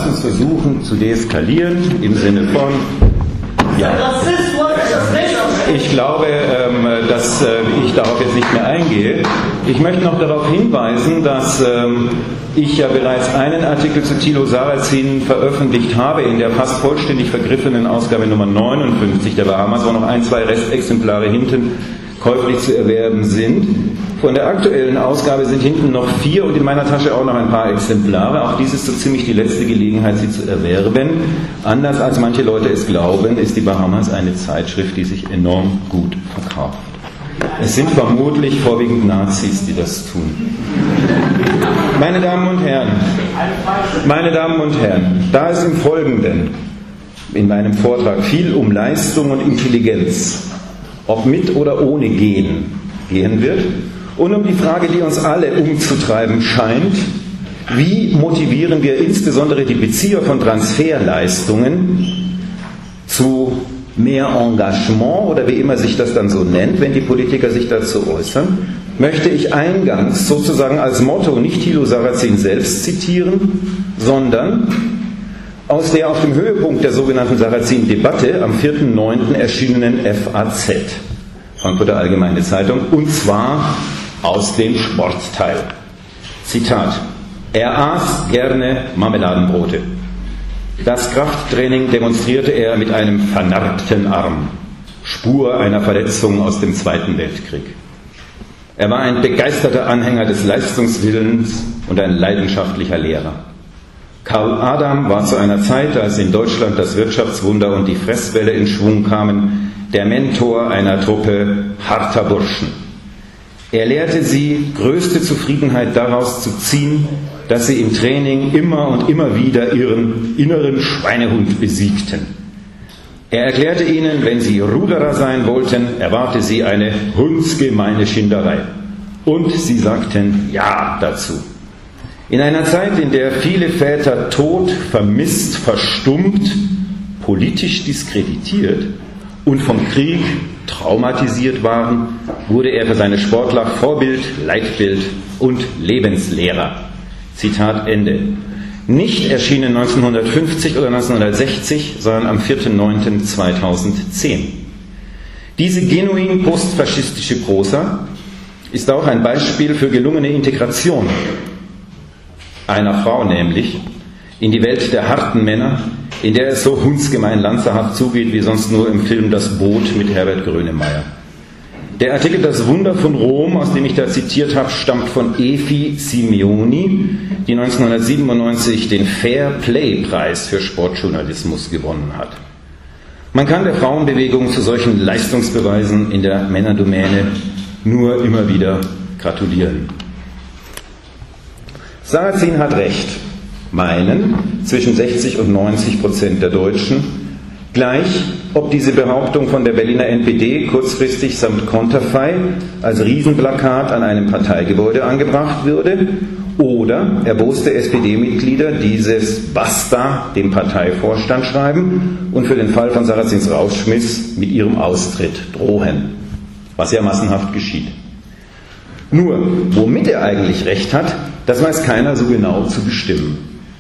uns versuchen zu deeskalieren im Sinne von, ja, ich glaube, dass ich darauf jetzt nicht mehr eingehe. Ich möchte noch darauf hinweisen, dass ich ja bereits einen Artikel zu Thilo Sarrazin veröffentlicht habe in der fast vollständig vergriffenen Ausgabe Nummer 59 der Bahamas, wo noch 1, 2 Restexemplare hinten käuflich zu erwerben sind. Von der aktuellen Ausgabe sind hinten noch 4 und in meiner Tasche auch noch ein paar Exemplare. Auch dies ist so ziemlich die letzte Gelegenheit, sie zu erwerben. Anders als manche Leute es glauben, ist die Bahamas eine Zeitschrift, die sich enorm gut verkauft. Es sind vermutlich vorwiegend Nazis, die das tun. Meine Damen und Herren, da es im Folgenden in meinem Vortrag viel um Leistung und Intelligenz, ob mit oder ohne gehen wird, und um die Frage, die uns alle umzutreiben scheint, wie motivieren wir insbesondere die Bezieher von Transferleistungen zu mehr Engagement oder wie immer sich das dann so nennt, wenn die Politiker sich dazu äußern, möchte ich eingangs sozusagen als Motto nicht Thilo Sarrazin selbst zitieren, sondern aus der auf dem Höhepunkt der sogenannten Sarrazin-Debatte am 4.9. erschienenen FAZ, Frankfurter Allgemeine Zeitung, und zwar aus dem Sportteil. Zitat: Er aß gerne Marmeladenbrote. Das Krafttraining demonstrierte er mit einem vernarbten Arm, Spur einer Verletzung aus dem Zweiten Weltkrieg. Er war ein begeisterter Anhänger des Leistungswillens und ein leidenschaftlicher Lehrer. Karl Adam war zu einer Zeit, als in Deutschland das Wirtschaftswunder und die Fresswelle in Schwung kamen, der Mentor einer Truppe harter Burschen. Er lehrte sie, größte Zufriedenheit daraus zu ziehen, dass sie im Training immer und immer wieder ihren inneren Schweinehund besiegten. Er erklärte ihnen, wenn sie Ruderer sein wollten, erwarte sie eine hundsgemeine Schinderei. Und sie sagten Ja dazu. In einer Zeit, in der viele Väter tot, vermisst, verstummt, politisch diskreditiert und vom Krieg traumatisiert waren, wurde er für seine Sportler Vorbild, Leitbild und Lebenslehrer. Zitat Ende. Nicht erschienen 1950 oder 1960, sondern am 4.9.2010. Diese genuin postfaschistische Prosa ist auch ein Beispiel für gelungene Integration einer Frau, nämlich in die Welt der harten Männer, in der es so hundsgemein lanzerhaft zugeht wie sonst nur im Film Das Boot mit Herbert Grönemeyer. Der Artikel Das Wunder von Rom, aus dem ich da zitiert habe, stammt von Efi Simeoni, die 1997 den Fair Play Preis für Sportjournalismus gewonnen hat. Man kann der Frauenbewegung zu solchen Leistungsbeweisen in der Männerdomäne nur immer wieder gratulieren. Sarrazin hat recht, meinen zwischen 60 und 90% der Deutschen, gleich ob diese Behauptung von der Berliner NPD kurzfristig samt Konterfei als Riesenplakat an einem Parteigebäude angebracht würde oder erboste SPD-Mitglieder dieses Basta dem Parteivorstand schreiben und für den Fall von Sarrazins Rausschmiss mit ihrem Austritt drohen, was ja massenhaft geschieht. Nur, womit er eigentlich recht hat, das weiß keiner so genau zu bestimmen.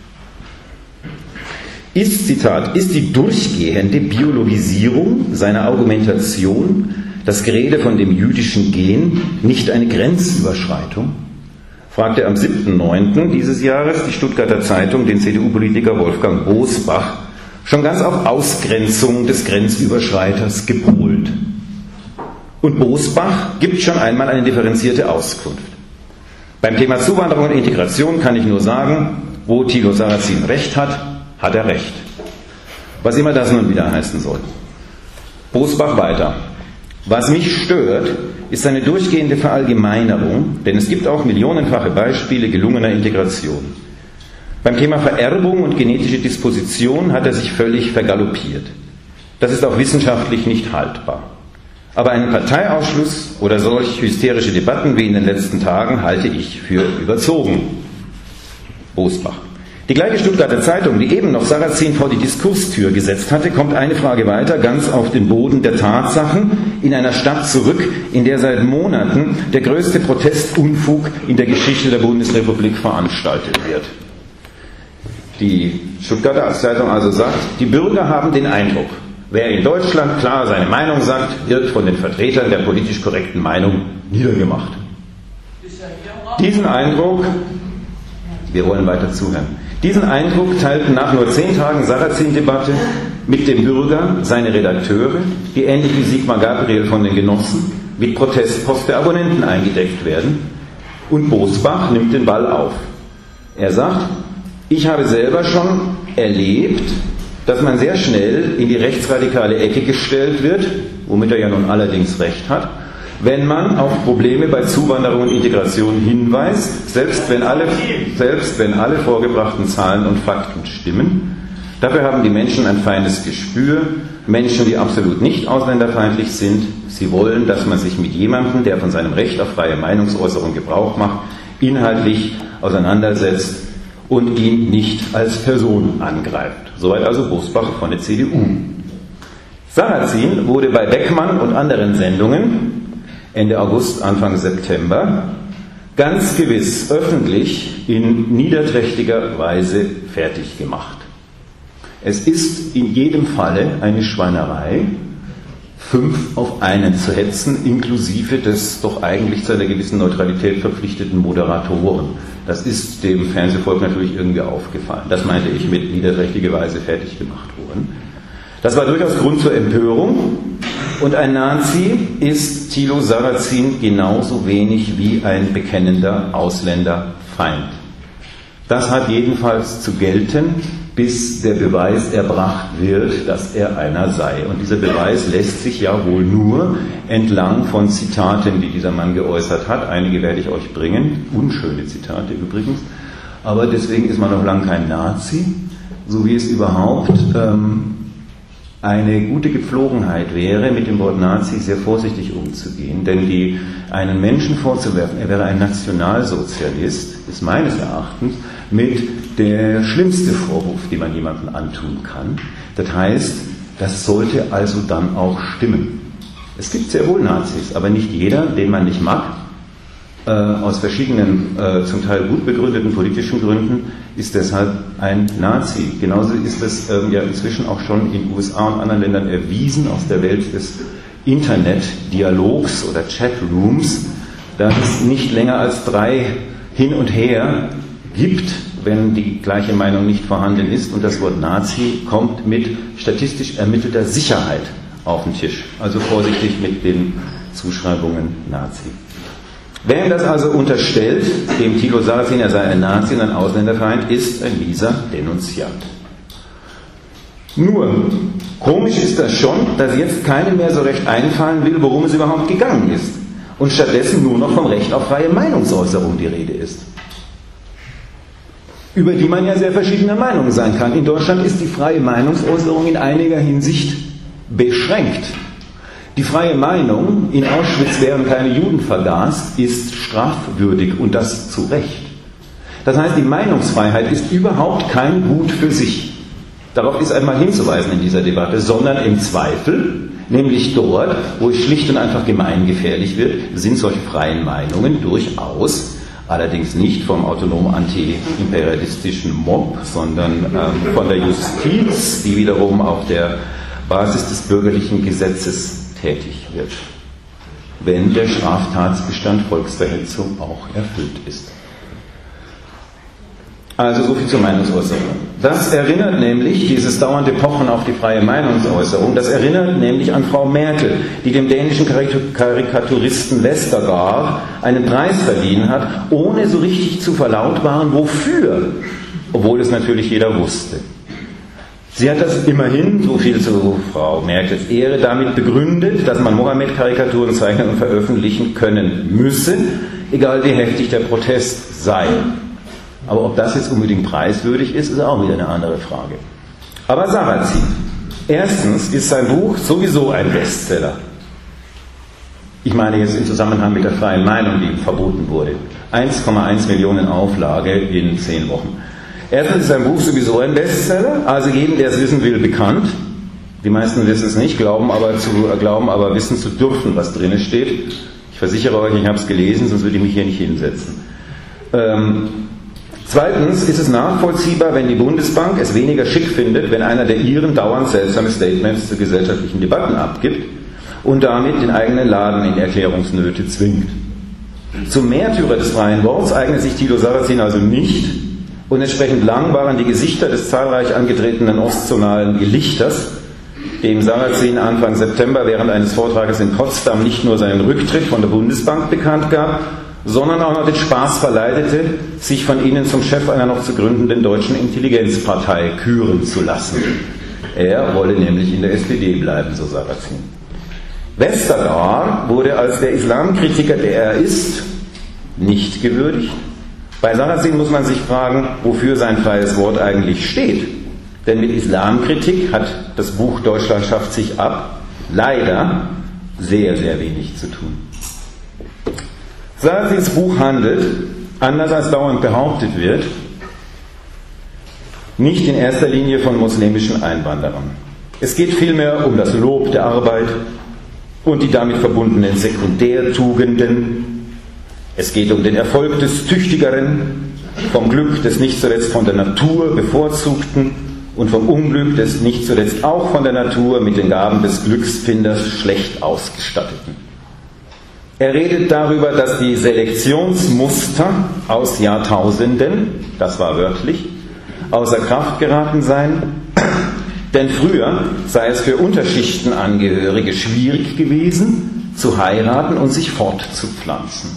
Ist, Zitat, ist die durchgehende Biologisierung seiner Argumentation, das Gerede von dem jüdischen Gen, nicht eine Grenzüberschreitung? Fragte am 7.9. dieses Jahres die Stuttgarter Zeitung den CDU-Politiker Wolfgang Bosbach, schon ganz auf Ausgrenzung des Grenzüberschreiters gepolt. Und Bosbach gibt schon einmal eine differenzierte Auskunft. Beim Thema Zuwanderung und Integration kann ich nur sagen, wo Thilo Sarrazin recht hat, hat er recht. Was immer das nun wieder heißen soll. Bosbach weiter. Was mich stört, ist eine durchgehende Verallgemeinerung, denn es gibt auch millionenfache Beispiele gelungener Integration. Beim Thema Vererbung und genetische Disposition hat er sich völlig vergaloppiert. Das ist auch wissenschaftlich nicht haltbar. Aber einen Parteiausschluss oder solch hysterische Debatten wie in den letzten Tagen halte ich für überzogen. Bosbach. Die gleiche Stuttgarter Zeitung, die eben noch Sarrazin vor die Diskurstür gesetzt hatte, kommt eine Frage weiter, ganz auf den Boden der Tatsachen, in einer Stadt zurück, in der seit Monaten der größte Protestunfug in der Geschichte der Bundesrepublik veranstaltet wird. die Stuttgarter Zeitung also sagt, die Bürger haben den Eindruck, wer in Deutschland klar seine Meinung sagt, wird von den Vertretern der politisch korrekten Meinung niedergemacht. Diesen Eindruck, wir wollen weiter zuhören, diesen Eindruck teilten nach nur 10 Tagen Sarrazin-Debatte mit dem Bürger seine Redakteure, die ähnlich wie Sigmar Gabriel von den Genossen mit Protestpost der Abonnenten eingedeckt werden, und Bosbach nimmt den Ball auf. Er sagt, ich habe selber schon erlebt, dass man sehr schnell in die rechtsradikale Ecke gestellt wird, womit er ja nun allerdings recht hat, wenn man auf Probleme bei Zuwanderung und Integration hinweist, selbst wenn alle vorgebrachten Zahlen und Fakten stimmen. Dafür haben die Menschen ein feines Gespür, Menschen, die absolut nicht ausländerfeindlich sind. Sie wollen, dass man sich mit jemandem, der von seinem Recht auf freie Meinungsäußerung Gebrauch macht, inhaltlich auseinandersetzt und ihn nicht als Person angreift. Soweit also Bosbach von der CDU. Sarrazin wurde bei Beckmann und anderen Sendungen Ende August, Anfang September ganz gewiss öffentlich in niederträchtiger Weise fertig gemacht. Es ist in jedem Falle eine Schweinerei, 5 auf einen zu hetzen, inklusive des doch eigentlich zu einer gewissen Neutralität verpflichteten Moderatoren. Das ist dem Fernsehvolk natürlich irgendwie aufgefallen. Das meinte ich mit niederträchtiger Weise fertig gemacht worden. Das war durchaus Grund zur Empörung. Und ein Nazi ist Thilo Sarrazin genauso wenig wie ein bekennender Ausländerfeind. Das hat jedenfalls zu gelten, bis der Beweis erbracht wird, dass er einer sei. Und dieser Beweis lässt sich ja wohl nur entlang von Zitaten, die dieser Mann geäußert hat. Einige werde ich euch bringen, unschöne Zitate übrigens. Aber deswegen ist man noch lange kein Nazi, so wie es überhaupt eine gute Gepflogenheit wäre, mit dem Wort Nazi sehr vorsichtig umzugehen, denn einen Menschen vorzuwerfen, er wäre ein Nationalsozialist, ist meines Erachtens mit der schlimmste Vorwurf, den man jemandem antun kann. Das heißt, das sollte also dann auch stimmen. Es gibt sehr wohl Nazis, aber nicht jeder, den man nicht mag, aus verschiedenen, zum Teil gut begründeten politischen Gründen, ist deshalb ein Nazi. Genauso ist es ja inzwischen auch schon in USA und anderen Ländern erwiesen aus der Welt des Internet-Dialogs oder Chatrooms, dass es nicht länger als 3 hin und her gibt, wenn die gleiche Meinung nicht vorhanden ist, und das Wort Nazi kommt mit statistisch ermittelter Sicherheit auf den Tisch. Also vorsichtig mit den Zuschreibungen Nazi. Wer ihm das also unterstellt, dem Thilo Sarrazin, er sei ein Nazi und ein Ausländerfeind, ist ein mieser Denunziant. Nur, komisch ist das schon, dass jetzt keinem mehr so recht einfallen will, worum es überhaupt gegangen ist. Und stattdessen nur noch vom Recht auf freie Meinungsäußerung die Rede ist. Über die man ja sehr verschiedener Meinung sein kann. In Deutschland ist die freie Meinungsäußerung in einiger Hinsicht beschränkt. Die freie Meinung, in Auschwitz wären keine Juden vergast, ist strafwürdig, und das zu Recht. Das heißt, die Meinungsfreiheit ist überhaupt kein Gut für sich. Darauf ist einmal hinzuweisen in dieser Debatte, sondern im Zweifel, nämlich dort, wo es schlicht und einfach gemeingefährlich wird, sind solche freien Meinungen durchaus, allerdings nicht vom autonom anti-imperialistischen Mob, sondern von der Justiz, die wiederum auf der Basis des bürgerlichen Gesetzes tätig wird, wenn der Straftatbestand Volksverhetzung auch erfüllt ist. Also so viel zur Meinungsäußerung. Das erinnert nämlich, dieses dauernde Pochen auf die freie Meinungsäußerung, das erinnert nämlich an Frau Merkel, die dem dänischen Karikaturisten Westergaard einen Preis verliehen hat, ohne so richtig zu verlautbaren, wofür, obwohl es natürlich jeder wusste. Sie hat das immerhin, so viel zu Frau Merkels Ehre, damit begründet, dass man Mohammed-Karikaturen zeichnen und veröffentlichen können müsse, egal wie heftig der Protest sei. Aber ob das jetzt unbedingt preiswürdig ist, ist auch wieder eine andere Frage. Aber Sarrazin. Erstens ist sein Buch sowieso ein Bestseller. Ich meine jetzt im Zusammenhang mit der freien Meinung, die ihm verboten wurde. 1,1 Millionen Auflage in 10 Wochen. Erstens ist sein Buch sowieso ein Bestseller, also jedem, der es wissen will, bekannt. Die meisten wissen es nicht, glauben aber wissen zu dürfen, was drin steht. Ich versichere euch, ich habe es gelesen, sonst würde ich mich hier nicht hinsetzen. Zweitens ist es nachvollziehbar, wenn die Bundesbank es weniger schick findet, wenn einer der ihren dauernd seltsame Statements zu gesellschaftlichen Debatten abgibt und damit den eigenen Laden in Erklärungsnöte zwingt. Zum Märtyrer des freien Worts eignet sich Thilo Sarrazin also nicht, und entsprechend lang waren die Gesichter des zahlreich angetretenen ostzonalen Gelichters, dem Sarrazin Anfang September während eines Vortrages in Potsdam nicht nur seinen Rücktritt von der Bundesbank bekannt gab, sondern auch noch den Spaß verleitete, sich von ihnen zum Chef einer noch zu gründenden deutschen Intelligenzpartei küren zu lassen. Er wolle nämlich in der SPD bleiben, so Sarrazin. Westergaard wurde als der Islamkritiker, der er ist, nicht gewürdigt. Bei Sarrazin muss man sich fragen, wofür sein freies Wort eigentlich steht. Denn mit Islamkritik hat das Buch Deutschland schafft sich ab leider sehr, sehr wenig zu tun. Sarrazins Buch handelt, anders als dauernd behauptet wird, nicht in erster Linie von muslimischen Einwanderern. Es geht vielmehr um das Lob der Arbeit und die damit verbundenen Sekundärtugenden. Es geht um den Erfolg des Tüchtigeren, vom Glück des nicht zuletzt von der Natur bevorzugten und vom Unglück des nicht zuletzt auch von der Natur mit den Gaben des Glücksfinders schlecht ausgestatteten. Er redet darüber, dass die Selektionsmuster aus Jahrtausenden, das war wörtlich, außer Kraft geraten seien, denn früher sei es für Unterschichtenangehörige schwierig gewesen, zu heiraten und sich fortzupflanzen.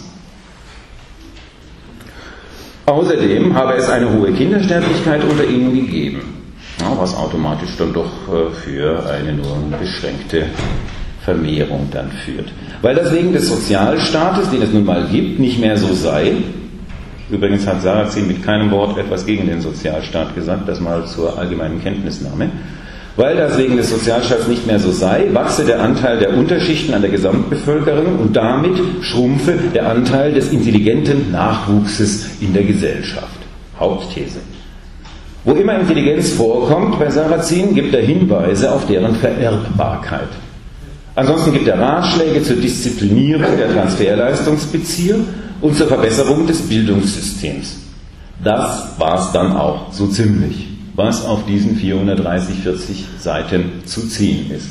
Außerdem habe es eine hohe Kindersterblichkeit unter ihnen gegeben, was automatisch dann doch für eine nur beschränkte Vermehrung dann führt. Weil das wegen des Sozialstaates, den es nun mal gibt, nicht mehr so sei. Übrigens hat Sarrazin mit keinem Wort etwas gegen den Sozialstaat gesagt, das mal zur allgemeinen Kenntnisnahme. Weil das wegen des Sozialstaats nicht mehr so sei, wachse der Anteil der Unterschichten an der Gesamtbevölkerung und damit schrumpfe der Anteil des intelligenten Nachwuchses in der Gesellschaft. Hauptthese. Wo immer Intelligenz vorkommt bei Sarrazin, gibt er Hinweise auf deren Vererbbarkeit. Ansonsten gibt er Ratschläge zur Disziplinierung der Transferleistungsbezieher und zur Verbesserung des Bildungssystems. Das war's dann auch so ziemlich, was auf diesen 430, 40 Seiten zu ziehen ist.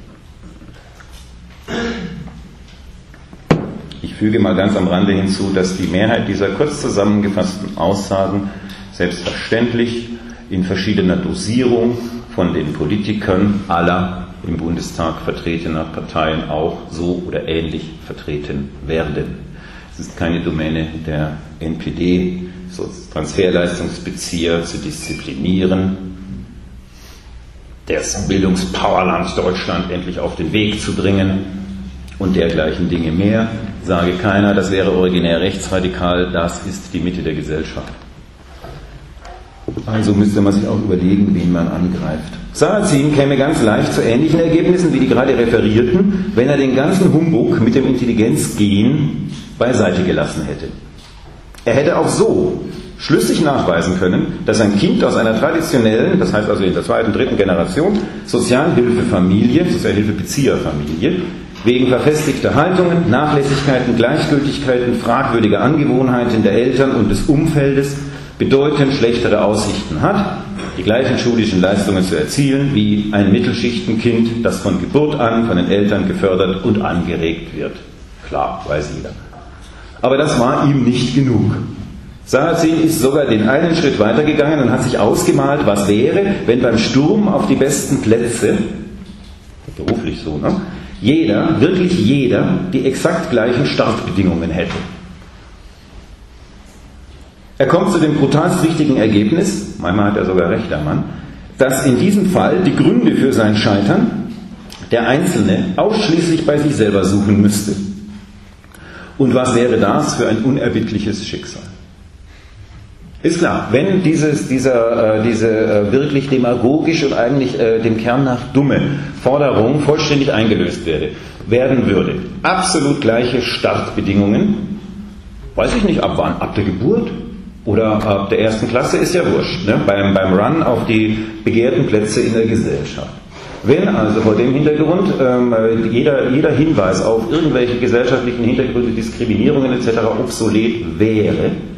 Ich füge mal ganz am Rande hinzu, dass die Mehrheit dieser kurz zusammengefassten Aussagen selbstverständlich in verschiedener Dosierung von den Politikern aller im Bundestag vertretener Parteien auch so oder ähnlich vertreten werden. Es ist keine Domäne der NPD, so Transferleistungsbezieher zu disziplinieren, das Bildungspowerland Deutschland endlich auf den Weg zu bringen und dergleichen Dinge mehr. Sage keiner, das wäre originär rechtsradikal, das ist die Mitte der Gesellschaft. Also müsste man sich auch überlegen, wen man angreift. Sarrazin käme ganz leicht zu ähnlichen Ergebnissen wie die gerade referierten, wenn er den ganzen Humbug mit dem Intelligenzgehen beiseite gelassen hätte. Er hätte auch so schlüssig nachweisen können, dass ein Kind aus einer traditionellen, das heißt also in der zweiten, dritten Generation, Sozialhilfebezieherfamilie, wegen verfestigter Haltungen, Nachlässigkeiten, Gleichgültigkeiten, fragwürdiger Angewohnheiten der Eltern und des Umfeldes bedeutend schlechtere Aussichten hat, die gleichen schulischen Leistungen zu erzielen wie ein Mittelschichtenkind, das von Geburt an von den Eltern gefördert und angeregt wird. Klar, weiß jeder. Aber das war ihm nicht genug. Sarrazin ist sogar den einen Schritt weitergegangen und hat sich ausgemalt, was wäre, wenn beim Sturm auf die besten Plätze, beruflich so, ne, jeder, wirklich jeder, die exakt gleichen Startbedingungen hätte. Er kommt zu dem brutalst wichtigen Ergebnis, manchmal hat er sogar recht, der Mann, dass in diesem Fall die Gründe für sein Scheitern der Einzelne ausschließlich bei sich selber suchen müsste. Und was wäre das für ein unerbittliches Schicksal? Ist klar, wenn diese wirklich demagogisch und eigentlich dem Kern nach dumme Forderung vollständig eingelöst werden würde, absolut gleiche Startbedingungen, weiß ich nicht ab wann, ab der Geburt oder ab der ersten Klasse, ist ja wurscht, ne? beim Run auf die begehrten Plätze in der Gesellschaft. Wenn also vor dem Hintergrund jeder Hinweis auf irgendwelche gesellschaftlichen Hintergründe, Diskriminierungen etc. obsolet wäre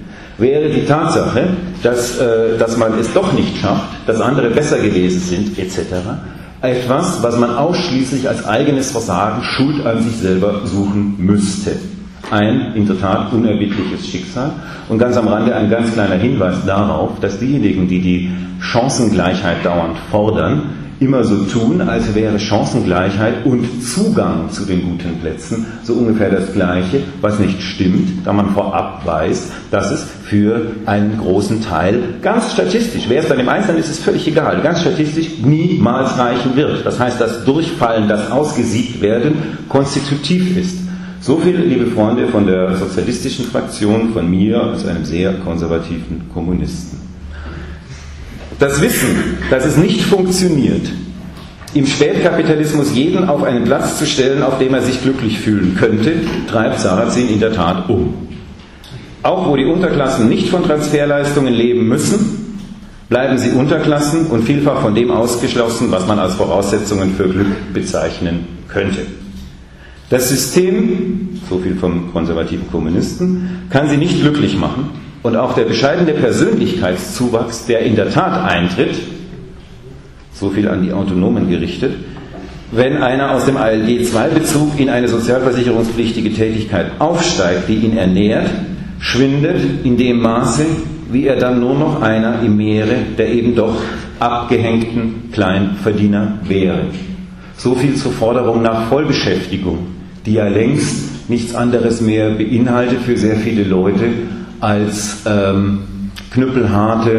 wäre die Tatsache, dass man es doch nicht schafft, dass andere besser gewesen sind, etc., etwas, was man ausschließlich als eigenes Versagen, Schuld an sich selber suchen müsste. Ein in der Tat unerbittliches Schicksal. Und ganz am Rande ein ganz kleiner Hinweis darauf, dass diejenigen, die die Chancengleichheit dauernd fordern, immer so tun, als wäre Chancengleichheit und Zugang zu den guten Plätzen so ungefähr das Gleiche, was nicht stimmt, da man vorab weiß, dass es für einen großen Teil ganz statistisch, wer es dann im Einzelnen ist, ist völlig egal, ganz statistisch niemals reichen wird. Das heißt, das Durchfallen, das ausgesiebt werden, konstitutiv ist. So viel, liebe Freunde, von der sozialistischen Fraktion, von mir als einem sehr konservativen Kommunisten. Das Wissen, dass es nicht funktioniert, im Spätkapitalismus jeden auf einen Platz zu stellen, auf dem er sich glücklich fühlen könnte, treibt Sarrazin in der Tat um. Auch wo die Unterklassen nicht von Transferleistungen leben müssen, bleiben sie Unterklassen und vielfach von dem ausgeschlossen, was man als Voraussetzungen für Glück bezeichnen könnte. Das System, so viel vom konservativen Kommunisten, kann sie nicht glücklich machen. Und auch der bescheidene Persönlichkeitszuwachs, der in der Tat eintritt, so viel an die Autonomen gerichtet, wenn einer aus dem ALG-II-Bezug in eine sozialversicherungspflichtige Tätigkeit aufsteigt, die ihn ernährt, schwindet in dem Maße, wie er dann nur noch einer im Meere der eben doch abgehängten Kleinverdiener wäre. So viel zur Forderung nach Vollbeschäftigung, die ja längst nichts anderes mehr beinhaltet für sehr viele Leute, als knüppelharte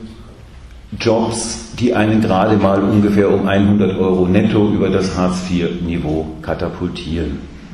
Jobs, die einen gerade mal ungefähr um 100 € netto über das Hartz-IV-Niveau katapultieren.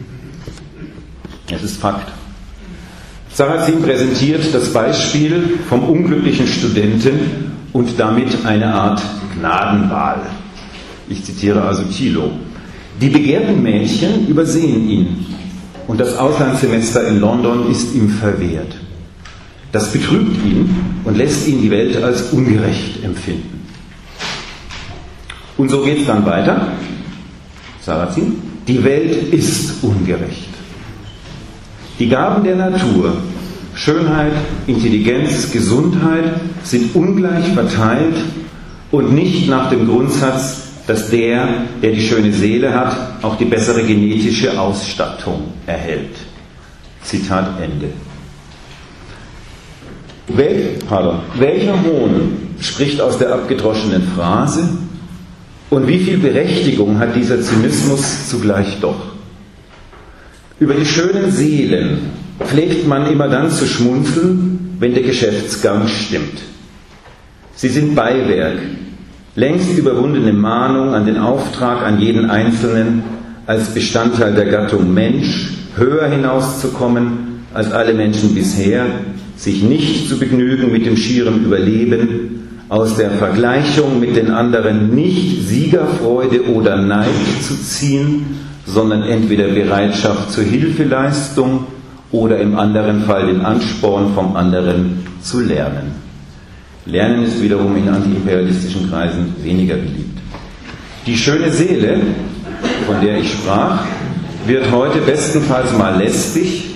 Es ist Fakt. Sarrazin präsentiert das Beispiel vom unglücklichen Studenten und damit eine Art Gnadenwahl. Ich zitiere also Thilo. Die begehrten Mädchen übersehen ihn und das Auslandssemester in London ist ihm verwehrt. Das betrübt ihn und lässt ihn die Welt als ungerecht empfinden. Und so geht es dann weiter. Sarrazin, die Welt ist ungerecht. Die Gaben der Natur, Schönheit, Intelligenz, Gesundheit sind ungleich verteilt und nicht nach dem Grundsatz, dass der die schöne Seele hat, auch die bessere genetische Ausstattung erhält. Zitat Ende. Welcher Hohn spricht aus der abgedroschenen Phrase und wie viel Berechtigung hat dieser Zynismus zugleich doch? Über die schönen Seelen pflegt man immer dann zu schmunzeln, wenn der Geschäftsgang stimmt. Sie sind Beiwerk, längst überwundene Mahnung an den Auftrag an jeden Einzelnen, als Bestandteil der Gattung Mensch höher hinauszukommen als alle Menschen bisher, sich nicht zu begnügen mit dem schieren Überleben, aus der Vergleichung mit den anderen nicht Siegerfreude oder Neid zu ziehen, sondern entweder Bereitschaft zur Hilfeleistung oder im anderen Fall den Ansporn vom anderen zu lernen. Lernen ist wiederum in antiimperialistischen Kreisen weniger beliebt. Die schöne Seele, von der ich sprach, wird heute bestenfalls mal lästig.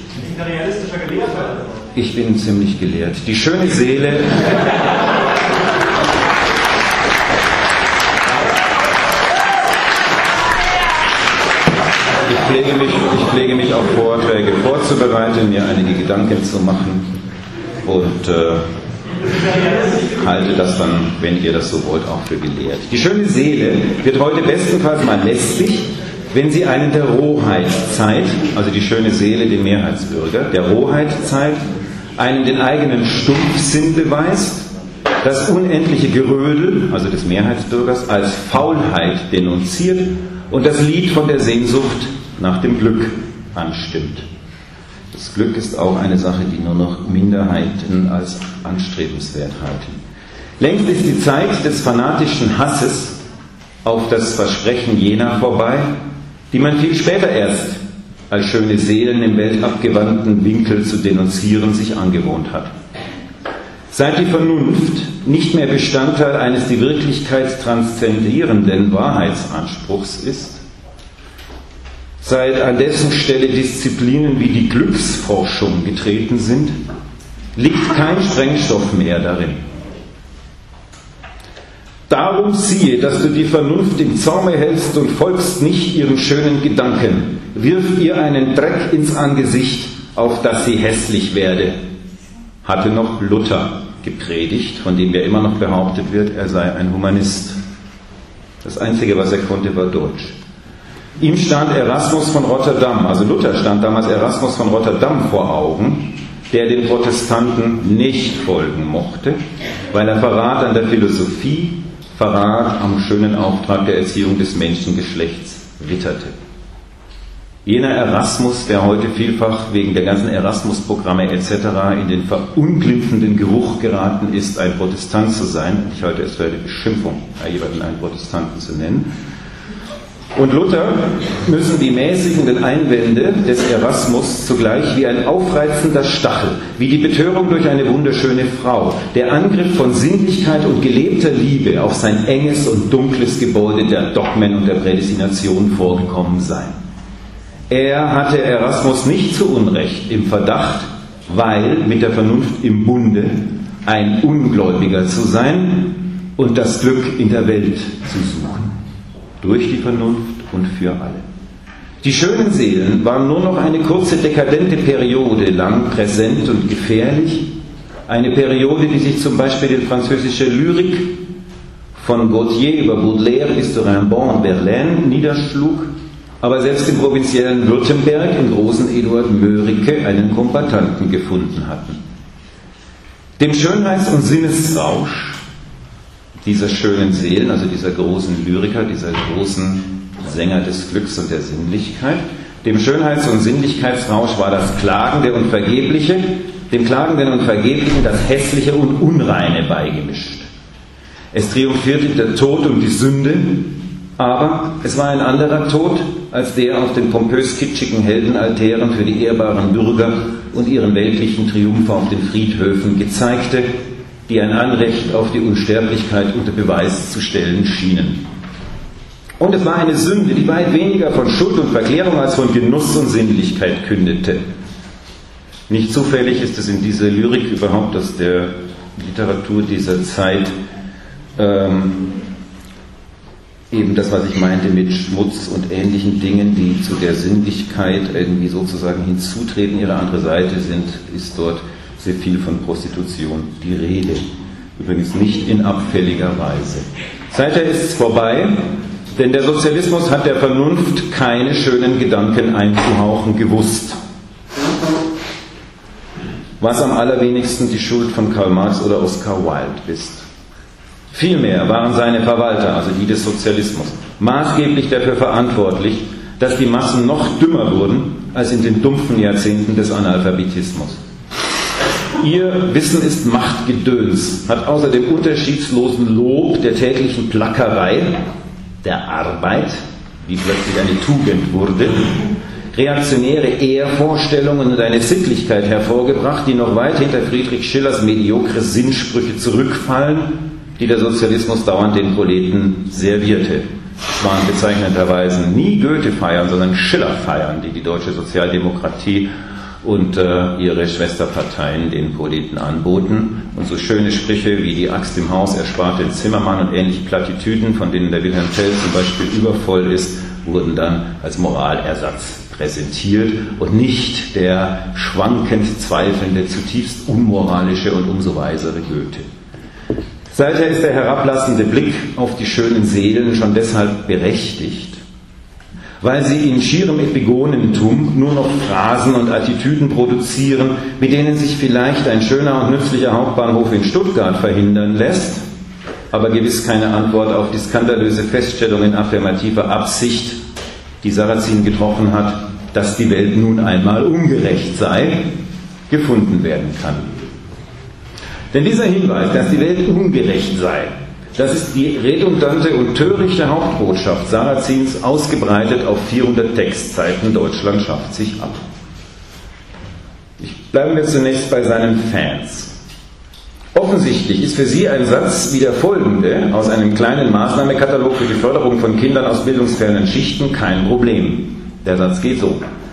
Ich bin ziemlich gelehrt. Die schöne Seele ich pflege mich auf Vorträge vorzubereiten, mir einige Gedanken zu machen und halte das dann, wenn ihr das so wollt, auch für gelehrt. Die schöne Seele wird heute bestenfalls mal lästig, wenn sie einen der Rohheit zeigt, also die schöne Seele, den Mehrheitsbürger, der Rohheit zeigt, einen den eigenen Stumpfsinn beweist, das unendliche Gerödel, also des Mehrheitsbürgers, als Faulheit denunziert und das Lied von der Sehnsucht nach dem Glück anstimmt. Das Glück ist auch eine Sache, die nur noch Minderheiten als anstrebenswert halten. Längst ist die Zeit des fanatischen Hasses auf das Versprechen jener vorbei, die man viel später erst als schöne Seelen im weltabgewandten Winkel zu denunzieren sich angewohnt hat. Seit die Vernunft nicht mehr Bestandteil eines die Wirklichkeit transzendierenden Wahrheitsanspruchs ist, seit an dessen Stelle Disziplinen wie die Glücksforschung getreten sind, liegt kein Sprengstoff mehr darin. Darum siehe, dass du die Vernunft im Zaume hältst und folgst nicht ihren schönen Gedanken. Wirf ihr einen Dreck ins Angesicht, auf dass sie hässlich werde. Hatte noch Luther gepredigt, von dem ja immer noch behauptet wird, er sei ein Humanist. Das Einzige, was er konnte, war Deutsch. Ihm stand Erasmus von Rotterdam, also Luther stand damals Erasmus von Rotterdam vor Augen, der den Protestanten nicht folgen mochte, weil er Verrat an der Philosophie, Verrat am schönen Auftrag der Erziehung des Menschengeschlechts witterte. Jener Erasmus, der heute vielfach wegen der ganzen Erasmus-Programme etc. in den verunglimpfenden Geruch geraten ist, ein Protestant zu sein. Ich halte es für eine Beschimpfung, jemanden einen Protestanten zu nennen. Und Luther müssen die mäßigenden Einwände des Erasmus zugleich wie ein aufreizender Stachel, wie die Betörung durch eine wunderschöne Frau, der Angriff von Sinnlichkeit und gelebter Liebe auf sein enges und dunkles Gebäude der Dogmen und der Prädestination vorgekommen sein. Er hatte Erasmus nicht zu Unrecht im Verdacht, weil mit der Vernunft im Bunde ein Ungläubiger zu sein und das Glück in der Welt zu suchen. Durch die Vernunft und für alle. Die schönen Seelen waren nur noch eine kurze dekadente Periode lang präsent und gefährlich. Eine Periode, die sich zum Beispiel in französischer Lyrik von Gautier über Baudelaire bis zu Rimbaud und Verlaine niederschlug, aber selbst im provinziellen Württemberg im großen Eduard Mörike einen Kombattanten gefunden hatten. Dem Schönheits- und Sinnesrausch dieser schönen Seelen, also dieser großen Lyriker, dieser großen Sänger des Glücks und der Sinnlichkeit, dem Schönheits- und Sinnlichkeitsrausch war das Klagende und Vergebliche, dem Klagenden und Vergeblichen das Hässliche und Unreine beigemischt. Es triumphierte der Tod und die Sünde, aber es war ein anderer Tod als der auf den pompös-kitschigen Heldenaltären für die ehrbaren Bürger und ihren weltlichen Triumph auf den Friedhöfen gezeigte, die ein Anrecht auf die Unsterblichkeit unter Beweis zu stellen schienen. Und es war eine Sünde, die weit weniger von Schuld und Verklärung als von Genuss und Sinnlichkeit kündete. Nicht zufällig ist es in dieser Lyrik überhaupt aus der Literatur dieser Zeit eben das, was ich meinte mit Schmutz und ähnlichen Dingen, die zu der Sinnlichkeit irgendwie sozusagen hinzutreten, ihre andere Seite sind, ist dort sehr viel von Prostitution die Rede. Übrigens nicht in abfälliger Weise. Seither ist es vorbei, denn der Sozialismus hat der Vernunft keine schönen Gedanken einzuhauchen gewusst. Was am allerwenigsten die Schuld von Karl Marx oder Oscar Wilde ist. Vielmehr waren seine Verwalter, also die des Sozialismus, maßgeblich dafür verantwortlich, dass die Massen noch dümmer wurden als in den dumpfen Jahrzehnten des Analphabetismus. Ihr Wissen ist Machtgedöns, hat außer dem unterschiedslosen Lob der täglichen Plackerei, der Arbeit, wie plötzlich eine Tugend wurde, reaktionäre Ehrvorstellungen und eine Sittlichkeit hervorgebracht, die noch weit hinter Friedrich Schillers mediokre Sinnsprüche zurückfallen, die der Sozialismus dauernd den Proleten servierte. Es waren bezeichnenderweise nie Goethe-Feiern, sondern Schiller-Feiern, die die deutsche Sozialdemokratie und ihre Schwesterparteien den Proleten anboten. Und so schöne Sprüche wie die Axt im Haus erspart den Zimmermann und ähnliche Plattitüden, von denen der Wilhelm Tell zum Beispiel übervoll ist, wurden dann als Moralersatz präsentiert und nicht der schwankend zweifelnde, zutiefst unmoralische und umso weisere Goethe. Seither ist der herablassende Blick auf die schönen Seelen schon deshalb berechtigt, weil sie in schierem Epigonentum nur noch Phrasen und Attitüden produzieren, mit denen sich vielleicht ein schöner und nützlicher Hauptbahnhof in Stuttgart verhindern lässt, aber gewiss keine Antwort auf die skandalöse Feststellung in affirmativer Absicht, die Sarrazin getroffen hat, dass die Welt nun einmal ungerecht sei, gefunden werden kann. Denn dieser Hinweis, dass die Welt ungerecht sei, das ist die redundante und törichte Hauptbotschaft Sarrazins, ausgebreitet auf 400 Textseiten. Deutschland schafft sich ab. Bleiben wir zunächst bei seinen Fans. Offensichtlich ist für sie ein Satz wie der folgende aus einem kleinen Maßnahmekatalog für die Förderung von Kindern aus bildungsfernen Schichten kein Problem. Der Satz geht so: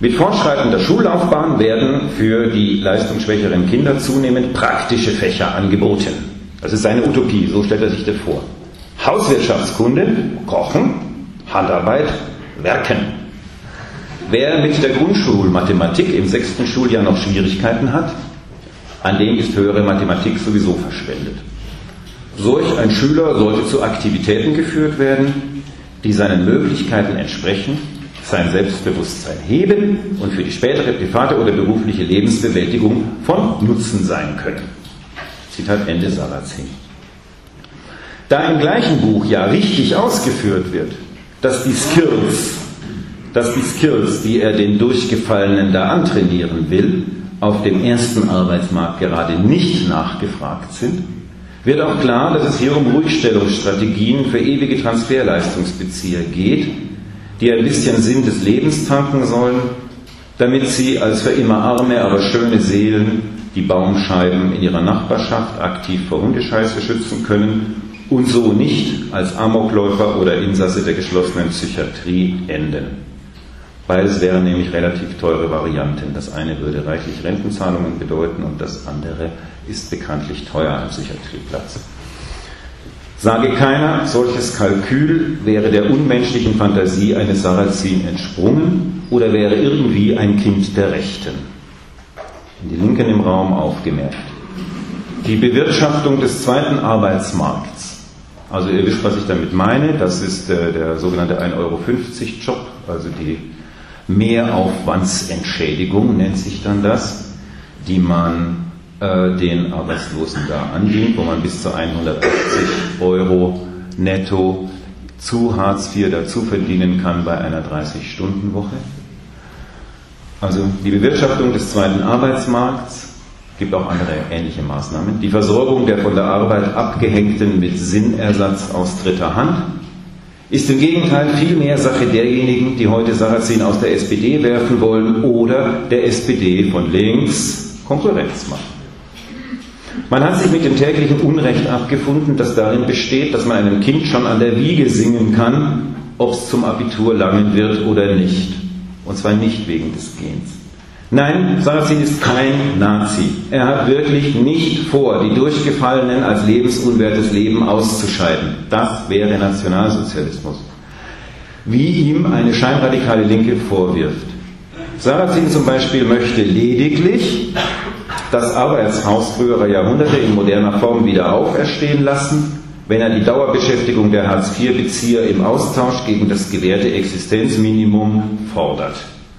Mit fortschreitender Schullaufbahn werden für die leistungsschwächeren Kinder zunehmend praktische Fächer angeboten. Das ist seine Utopie, so stellt er sich das vor. Hauswirtschaftskunde, Kochen, Handarbeit, Werken. Wer mit der Grundschulmathematik im 6. Schuljahr noch Schwierigkeiten hat, an dem ist höhere Mathematik sowieso verschwendet. Solch ein Schüler sollte zu Aktivitäten geführt werden, die seinen Möglichkeiten entsprechen, sein Selbstbewusstsein heben und für die spätere private oder berufliche Lebensbewältigung von Nutzen sein können. Zitat Ende Sarrazin. Da im gleichen Buch ja richtig ausgeführt wird, dass die Skills, die er den Durchgefallenen da antrainieren will, auf dem ersten Arbeitsmarkt gerade nicht nachgefragt sind, wird auch klar, dass es hier um Ruhigstellungsstrategien für ewige Transferleistungsbezieher geht, die ein bisschen Sinn des Lebens tanken sollen, damit sie als für immer arme, aber schöne Seelen die Baumscheiben in ihrer Nachbarschaft aktiv vor Hundescheiße schützen können und so nicht als Amokläufer oder Insasse der geschlossenen Psychiatrie enden. Beides wären nämlich relativ teure Varianten. Das eine würde reichlich Rentenzahlungen bedeuten und das andere ist bekanntlich teuer, ein Psychiatrieplatz. Sage keiner, solches Kalkül wäre der unmenschlichen Fantasie eines Sarrazin entsprungen oder wäre irgendwie ein Kind der Rechten. In die Linken im Raum aufgemerkt. Die Bewirtschaftung des zweiten Arbeitsmarkts. Also ihr wisst, was ich damit meine. Das ist der sogenannte 1,50 € Job, also die Mehraufwandsentschädigung nennt sich dann das, die man den Arbeitslosen da andient, wo man bis zu 180 € netto zu Hartz IV dazu verdienen kann bei einer 30-Stunden-Woche. Also die Bewirtschaftung des zweiten Arbeitsmarkts, gibt auch andere ähnliche Maßnahmen, die Versorgung der von der Arbeit Abgehängten mit Sinnersatz aus dritter Hand, ist im Gegenteil viel mehr Sache derjenigen, die heute Sarrazin aus der SPD werfen wollen oder der SPD von links Konkurrenz machen. Man hat sich mit dem täglichen Unrecht abgefunden, das darin besteht, dass man einem Kind schon an der Wiege singen kann, ob es zum Abitur langen wird oder nicht. Und zwar nicht wegen des Gens. Nein, Sarrazin ist kein Nazi. Er hat wirklich nicht vor, die Durchgefallenen als lebensunwertes Leben auszuscheiden. Das wäre Nationalsozialismus. Wie ihm eine scheinradikale Linke vorwirft. Sarrazin zum Beispiel möchte lediglich das Arbeitshaus früherer Jahrhunderte in moderner Form wieder auferstehen lassen, wenn er die Dauerbeschäftigung der Hartz-IV-Bezieher im Austausch gegen das gewährte Existenzminimum fordert.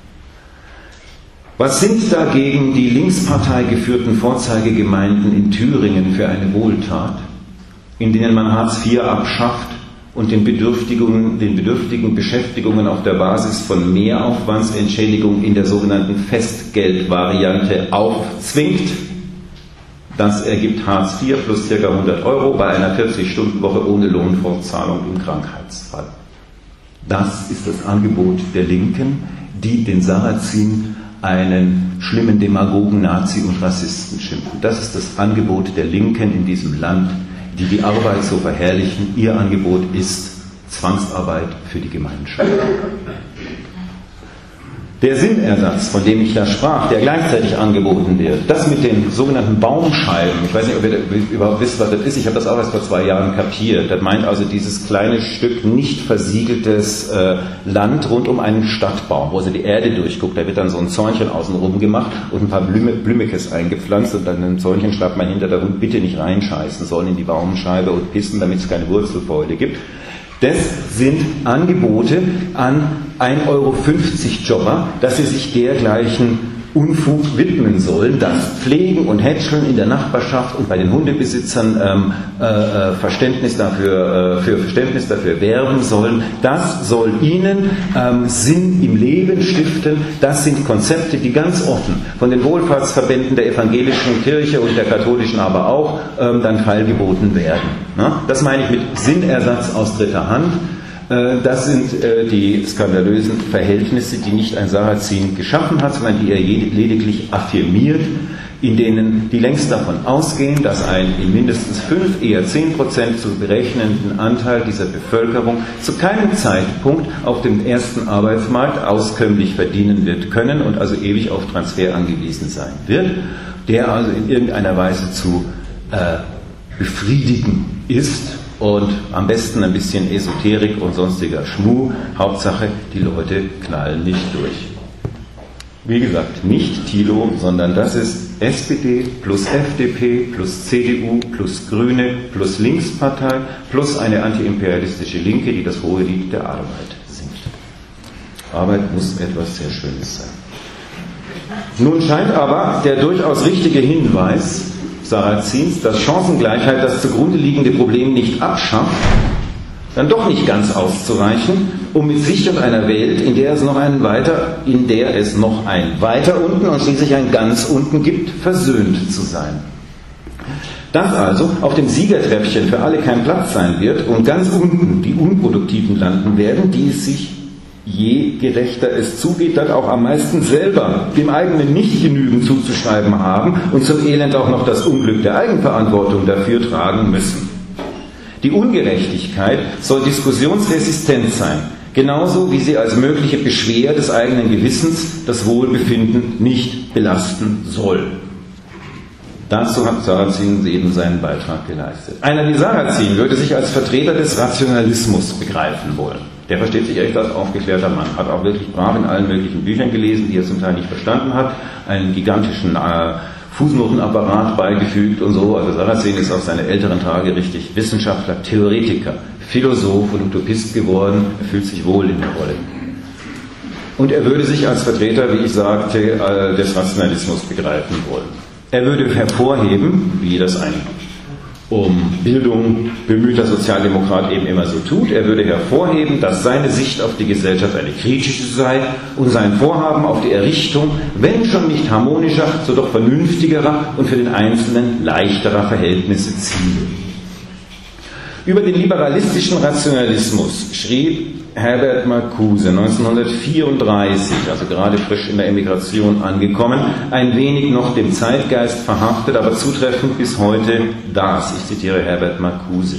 Was sind dagegen die Linkspartei geführten Vorzeigegemeinden in Thüringen für eine Wohltat, in denen man Hartz IV abschafft und den bedürftigen Beschäftigungen auf der Basis von Mehraufwandsentschädigung in der sogenannten Festgeldvariante aufzwingt? Das ergibt Hartz IV plus ca. 100 € bei einer 40-Stunden-Woche ohne Lohnfortzahlung im Krankheitsfall. Das ist das Angebot der Linken, die den Sarrazin einen schlimmen Demagogen, Nazi und Rassisten schimpfen. Das ist das Angebot der Linken in diesem Land, die die Arbeit so verherrlichen. Ihr Angebot ist Zwangsarbeit für die Gemeinschaft. Der Sinnersatz, von dem ich da sprach, der gleichzeitig angeboten wird, das mit den sogenannten Baumscheiben, ich weiß nicht, ob ihr überhaupt wisst, was das ist, ich habe das auch erst vor 2 Jahren kapiert. Das meint also dieses kleine Stück nicht versiegeltes Land rund um einen Stadtbaum, wo also die Erde durchguckt, da wird dann so ein Zäunchen außenrum gemacht und ein paar Blümekes eingepflanzt und dann ein Zäunchen schreibt man hinter, der Hund bitte nicht reinscheißen sollen in die Baumscheibe und pissen, damit es keine Wurzelfäule gibt. Das sind Angebote an 1,50 € Jobber, dass sie sich dergleichen Unfug widmen sollen, das pflegen und hätscheln in der Nachbarschaft und bei den Hundebesitzern Verständnis dafür werben sollen. Das soll ihnen Sinn im Leben stiften. Das sind Konzepte, die ganz offen von den Wohlfahrtsverbänden der evangelischen Kirche und der katholischen aber auch dann feilgeboten werden. Das meine ich mit Sinnersatz aus dritter Hand. Das sind die skandalösen Verhältnisse, die nicht ein Sarrazin geschaffen hat, sondern die er lediglich affirmiert in denen die längst davon ausgehen, dass ein in mindestens 5, eher 10% zu berechnenden Anteil dieser Bevölkerung zu keinem Zeitpunkt auf dem ersten Arbeitsmarkt auskömmlich verdienen wird können und also ewig auf Transfer angewiesen sein wird, der also in irgendeiner Weise zu befriedigen ist und am besten ein bisschen Esoterik und sonstiger Schmuh. Hauptsache, die Leute knallen nicht durch. Wie gesagt, nicht Thilo, sondern das ist SPD plus FDP plus CDU plus Grüne plus Linkspartei plus eine antiimperialistische Linke, die das hohe Lied der Arbeit singt. Arbeit muss etwas sehr Schönes sein. Nun scheint aber der durchaus richtige Hinweis Sarrazins, dass Chancengleichheit das zugrunde liegende Problem nicht abschafft, dann doch nicht ganz auszureichen, um mit sich und einer Welt, in der es noch ein weiter unten und schließlich ein ganz unten gibt, versöhnt zu sein. Dass also auf dem Siegertreppchen für alle kein Platz sein wird und ganz unten die Unproduktiven landen werden, die es sich, je gerechter es zugeht, dann auch am meisten selber dem eigenen Nicht-Genügen zuzuschreiben haben und zum Elend auch noch das Unglück der Eigenverantwortung dafür tragen müssen. Die Ungerechtigkeit soll diskussionsresistent sein, genauso wie sie als mögliche Beschwer des eigenen Gewissens das Wohlbefinden nicht belasten soll. Dazu hat Sarrazin eben seinen Beitrag geleistet. Einer wie Sarrazin würde sich als Vertreter des Rationalismus begreifen wollen. Der versteht sich echt als aufgeklärter Mann, hat auch wirklich brav in allen möglichen Büchern gelesen, die er zum Teil nicht verstanden hat, einen gigantischen Fußnotenapparat beigefügt und so. Also Sarrazin ist auf seine älteren Tage richtig Wissenschaftler, Theoretiker, Philosoph und Utopist geworden. Er fühlt sich wohl in der Rolle. Und er würde sich als Vertreter, wie ich sagte, des Rationalismus begreifen wollen. Er würde hervorheben, wie das ein um Bildung bemühter Sozialdemokrat eben immer so tut. Er würde hervorheben, dass seine Sicht auf die Gesellschaft eine kritische sei und sein Vorhaben auf die Errichtung, wenn schon nicht harmonischer, so doch vernünftigerer und für den Einzelnen leichterer Verhältnisse ziele. Über den liberalistischen Rationalismus schrieb Herbert Marcuse 1934, also gerade frisch in der Emigration angekommen, ein wenig noch dem Zeitgeist verhaftet, aber zutreffend bis heute das. Ich zitiere Herbert Marcuse.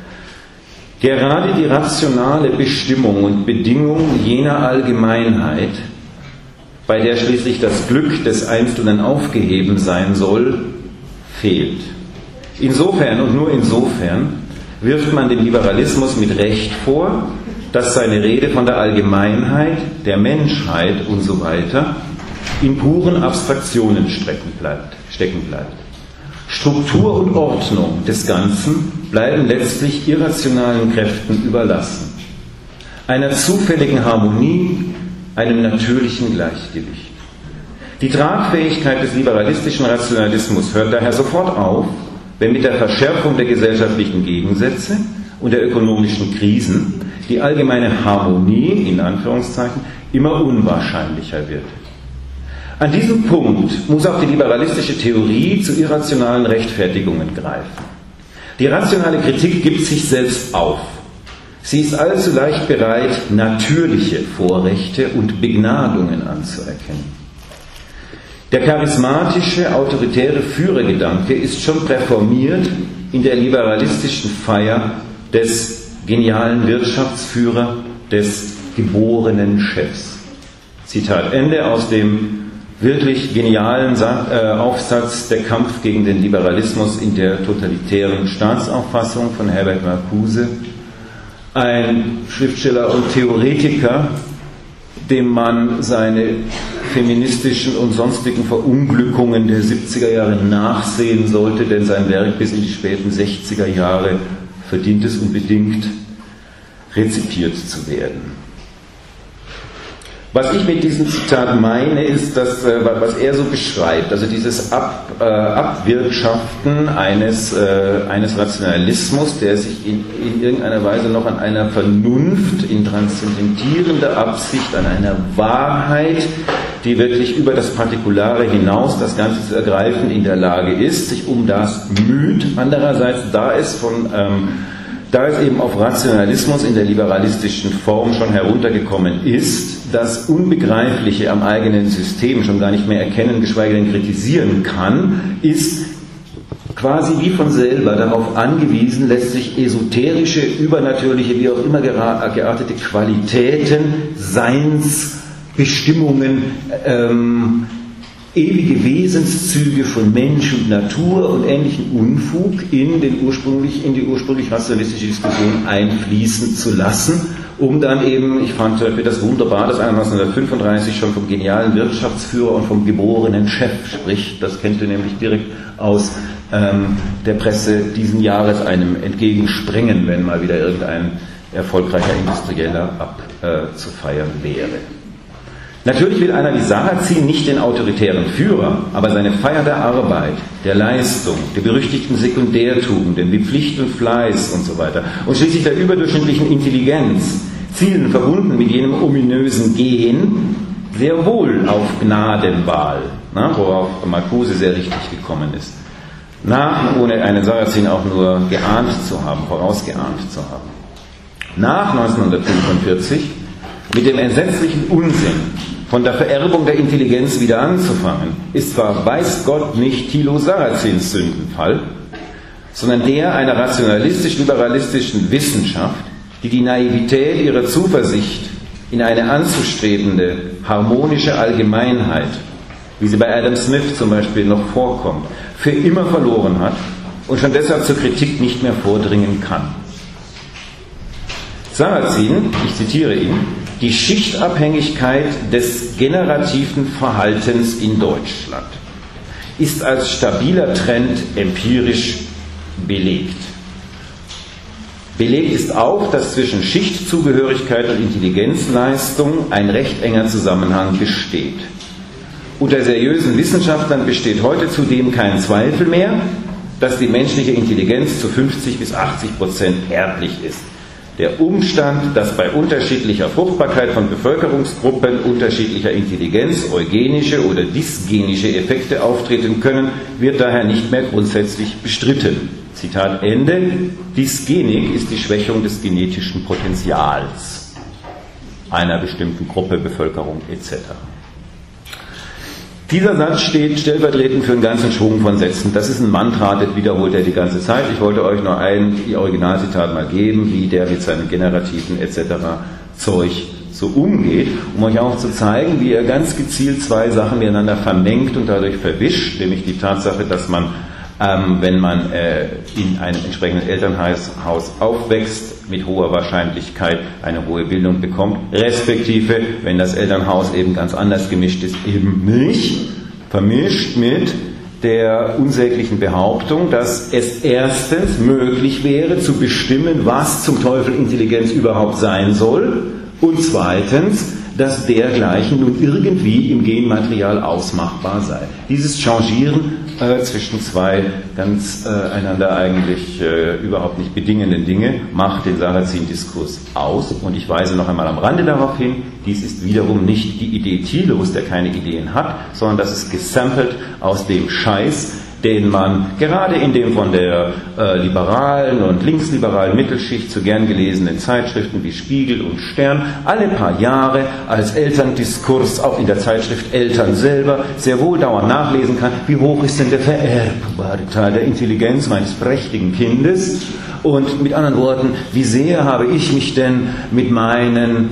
Gerade die rationale Bestimmung und Bedingung jener Allgemeinheit, bei der schließlich das Glück des Einzelnen aufgeheben sein soll, fehlt. Insofern und nur insofern wirft man dem Liberalismus mit Recht vor, dass seine Rede von der Allgemeinheit, der Menschheit und so weiter in puren Abstraktionen stecken bleibt. Struktur und Ordnung des Ganzen bleiben letztlich irrationalen Kräften überlassen. Einer zufälligen Harmonie, einem natürlichen Gleichgewicht. Die Tragfähigkeit des liberalistischen Rationalismus hört daher sofort auf, wenn mit der Verschärfung der gesellschaftlichen Gegensätze und der ökonomischen Krisen die allgemeine Harmonie, in Anführungszeichen, immer unwahrscheinlicher wird. An diesem Punkt muss auch die liberalistische Theorie zu irrationalen Rechtfertigungen greifen. Die rationale Kritik gibt sich selbst auf. Sie ist allzu leicht bereit, natürliche Vorrechte und Begnadungen anzuerkennen. Der charismatische, autoritäre Führergedanke ist schon präformiert in der liberalistischen Feier des genialen Wirtschaftsführer, des geborenen Chefs. Zitat Ende aus dem wirklich genialen Aufsatz Der Kampf gegen den Liberalismus in der totalitären Staatsauffassung von Herbert Marcuse. Ein Schriftsteller und Theoretiker, dem man seine feministischen und sonstigen Verunglückungen der 70er Jahre nachsehen sollte, denn sein Werk bis in die späten 60er Jahre verdient es unbedingt, rezipiert zu werden. Was ich mit diesem Zitat meine, ist, dass, was er so beschreibt, also dieses Abwirtschaften eines Rationalismus, der sich in irgendeiner Weise noch an einer Vernunft, in transzendentierender Absicht, an einer Wahrheit, die wirklich über das Partikulare hinaus das Ganze zu ergreifen in der Lage ist, sich um das müht. Andererseits, da es eben auf Rationalismus in der liberalistischen Form schon heruntergekommen ist, das Unbegreifliche am eigenen System schon gar nicht mehr erkennen, geschweige denn kritisieren kann, ist quasi wie von selber darauf angewiesen, letztlich esoterische, übernatürliche, wie auch immer geartete Qualitäten, Seinsbestimmungen, ewige Wesenszüge von Mensch und Natur und ähnlichen Unfug in die ursprünglich rationalistische Diskussion einfließen zu lassen, um dann eben, ich fand das wunderbar, dass einer 1935 schon vom genialen Wirtschaftsführer und vom geborenen Chef spricht. Das kennt ihr nämlich direkt aus der Presse diesen Jahres einem entgegenspringen, wenn mal wieder irgendein erfolgreicher Industrieller abzufeiern wäre. Natürlich will einer wie Sarrazin nicht den autoritären Führer, aber seine Feier der Arbeit, der Leistung, der berüchtigten Sekundärtugenden wie Pflicht und Fleiß und so weiter und schließlich der überdurchschnittlichen Intelligenz, Zielen verbunden mit jenem ominösen Gehen, sehr wohl auf Gnadenwahl, worauf Marcuse sehr richtig gekommen ist, ohne einen Sarrazin auch nur geahnt zu haben, vorausgeahnt zu haben. Nach 1945 mit dem entsetzlichen Unsinn von der Vererbung der Intelligenz wieder anzufangen, ist zwar, weiß Gott, nicht Thilo Sarrazins Sündenfall, sondern der einer rationalistisch-liberalistischen Wissenschaft, die die Naivität ihrer Zuversicht in eine anzustrebende, harmonische Allgemeinheit, wie sie bei Adam Smith zum Beispiel noch vorkommt, für immer verloren hat und schon deshalb zur Kritik nicht mehr vordringen kann. Sarrazin, ich zitiere ihn, die Schichtabhängigkeit des generativen Verhaltens in Deutschland ist als stabiler Trend empirisch belegt. Belegt ist auch, dass zwischen Schichtzugehörigkeit und Intelligenzleistung ein recht enger Zusammenhang besteht. Unter seriösen Wissenschaftlern besteht heute zudem kein Zweifel mehr, dass die menschliche Intelligenz zu 50 bis 80% erblich ist. Der Umstand, dass bei unterschiedlicher Fruchtbarkeit von Bevölkerungsgruppen unterschiedlicher Intelligenz eugenische oder dysgenische Effekte auftreten können, wird daher nicht mehr grundsätzlich bestritten. Zitat Ende. Dysgenik ist die Schwächung des genetischen Potenzials einer bestimmten Gruppe, Bevölkerung etc. Dieser Satz steht stellvertretend für einen ganzen Schwung von Sätzen. Das ist ein Mantra, das wiederholt er die ganze Zeit. Ich wollte euch nur ein Originalzitat mal geben, wie der mit seinen generativen etc. Zeug so umgeht, um euch auch zu zeigen, wie er ganz gezielt zwei Sachen miteinander vermengt und dadurch verwischt, nämlich die Tatsache, dass man, wenn man in einem entsprechenden Elternhaus aufwächst, mit hoher Wahrscheinlichkeit eine hohe Bildung bekommt, respektive, wenn das Elternhaus eben ganz anders gemischt ist, eben nicht, vermischt mit der unsäglichen Behauptung, dass es erstens möglich wäre, zu bestimmen, was zum Teufel Intelligenz überhaupt sein soll, und zweitens, dass dergleichen nun irgendwie im Genmaterial ausmachbar sei. Dieses Changieren zwischen zwei ganz einander eigentlich überhaupt nicht bedingenden Dinge macht den Sarrazin-Diskurs aus. Und ich weise noch einmal am Rande darauf hin, dies ist wiederum nicht die Idee Thilos, der keine Ideen hat, sondern das ist gesampelt aus dem Scheiß, den man gerade in dem von der liberalen und linksliberalen Mittelschicht zu gern gelesenen Zeitschriften wie Spiegel und Stern alle paar Jahre als Elterndiskurs, auch in der Zeitschrift Eltern selber, sehr wohl dauernd nachlesen kann, wie hoch ist denn der vererbbare Teil der Intelligenz meines prächtigen Kindes, und mit anderen Worten, wie sehr habe ich mich denn mit meinem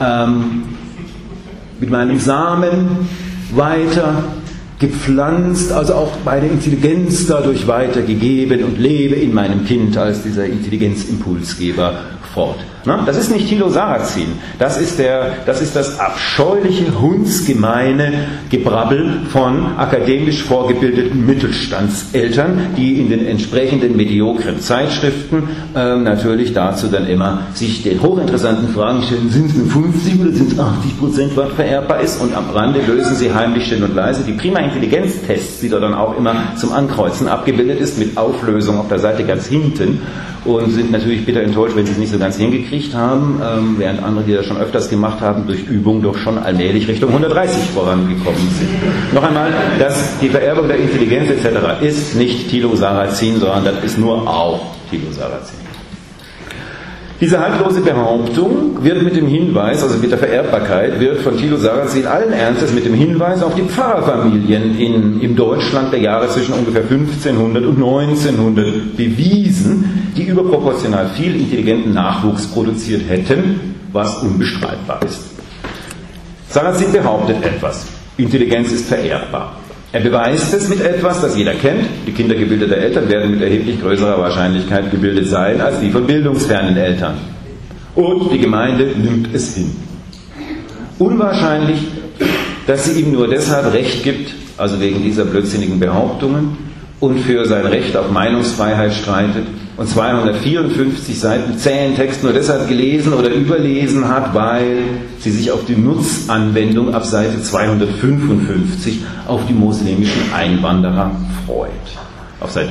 Samen weiter gepflanzt, also auch meine Intelligenz dadurch weitergegeben und lebe in meinem Kind als dieser Intelligenzimpulsgeber fort. Das ist nicht Thilo Sarrazin, das ist das abscheuliche, hundsgemeine Gebrabbel von akademisch vorgebildeten Mittelstandseltern, die in den entsprechenden mediokren Zeitschriften natürlich dazu dann immer sich den hochinteressanten Fragen stellen, sind es nur 50 oder sind es 80%, was vererbbar ist, und am Rande lösen sie heimlich still und leise die prima Intelligenztests, die da dann auch immer zum Ankreuzen abgebildet ist, mit Auflösung auf der Seite ganz hinten, und sind natürlich bitter enttäuscht, wenn sie es nicht so ganz hingekriegt haben, während andere, die das schon öfters gemacht haben, durch Übung doch schon allmählich Richtung 130 vorangekommen sind. Noch einmal, die Vererbung der Intelligenz etc. ist nicht Thilo Sarrazin, sondern das ist nur auch Thilo Sarrazin. Diese haltlose Behauptung wird mit dem Hinweis, also mit der Vererbbarkeit, wird von Thilo Sarrazin allen Ernstes mit dem Hinweis auf die Pfarrerfamilien im Deutschland der Jahre zwischen ungefähr 1500 und 1900 bewiesen, die überproportional viel intelligenten Nachwuchs produziert hätten, was unbestreitbar ist. Sarrazin behauptet etwas. Intelligenz ist vererbbar. Er beweist es mit etwas, das jeder kennt. Die Kinder gebildeter Eltern werden mit erheblich größerer Wahrscheinlichkeit gebildet sein als die von bildungsfernen Eltern. Und die Gemeinde nimmt es hin. Unwahrscheinlich, dass sie ihm nur deshalb Recht gibt, also wegen dieser blödsinnigen Behauptungen, und für sein Recht auf Meinungsfreiheit streitet und 254 Seiten zähen Text nur deshalb gelesen oder überlesen hat, weil sie sich auf die Nutzanwendung ab Seite 255 auf die muslimischen Einwanderer freut. Auf Seite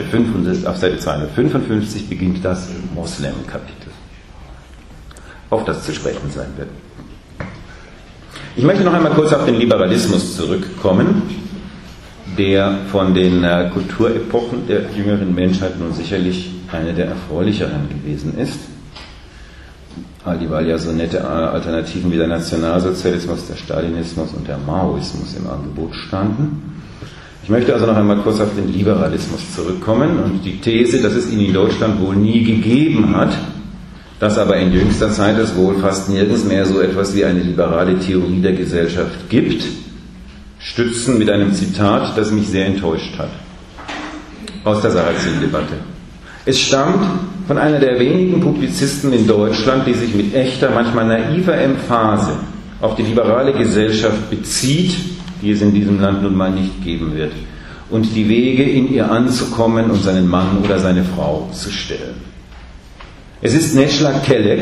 255 beginnt das Moslem-Kapitel, auf das zu sprechen sein wird. Ich möchte noch einmal kurz auf den Liberalismus zurückkommen, der von den Kulturepochen der jüngeren Menschheit nun sicherlich eine der erfreulicheren gewesen ist, weil ja so nette Alternativen wie der Nationalsozialismus, der Stalinismus und der Maoismus im Angebot standen. Ich möchte also noch einmal kurz auf den Liberalismus zurückkommen und die These, dass es ihn in Deutschland wohl nie gegeben hat, dass aber in jüngster Zeit es wohl fast nirgends mehr so etwas wie eine liberale Theorie der Gesellschaft gibt, stützen mit einem Zitat, das mich sehr enttäuscht hat, aus der Sarrazin-Debatte. Es stammt von einer der wenigen Publizisten in Deutschland, die sich mit echter, manchmal naiver Emphase auf die liberale Gesellschaft bezieht, die es in diesem Land nun mal nicht geben wird, und die Wege, in ihr anzukommen und seinen Mann oder seine Frau zu stellen. Es ist Neschla Kelek,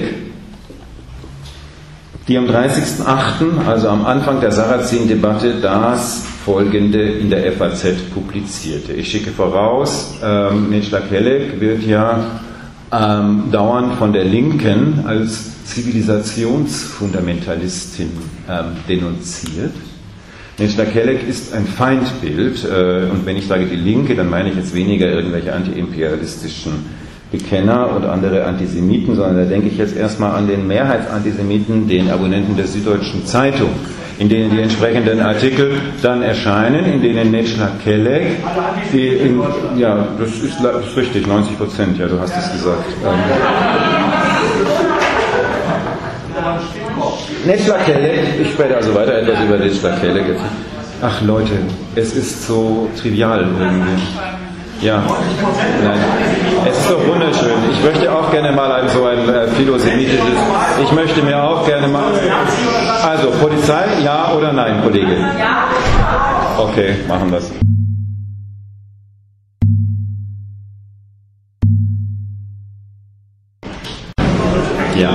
die am 30.08., also am Anfang der Sarrazin-Debatte, das Folgende in der FAZ publizierte. Ich schicke voraus, Neschla Kelek wird ja dauernd von der Linken als Zivilisationsfundamentalistin denunziert. Neschla Kelek ist ein Feindbild, und wenn ich sage die Linke, dann meine ich jetzt weniger irgendwelche antiimperialistischen Bekenner und andere Antisemiten, sondern da denke ich jetzt erstmal an den Mehrheitsantisemiten, den Abonnenten der Süddeutschen Zeitung, in denen die entsprechenden Artikel dann erscheinen, in denen Neschla Kelek, ja, das ist richtig, 90%, ja, du hast es gesagt. Neschla Kelek, ich spreche also weiter etwas über Neschla Kelek. Ach Leute, es ist so trivial irgendwie. Ja, nein. Es ist doch wunderschön. Ich möchte auch gerne mal so ein philosemitisches, ich möchte mir auch gerne mal, also Polizei, ja oder nein, Kollege? Ja. Okay, machen wir es. Ja.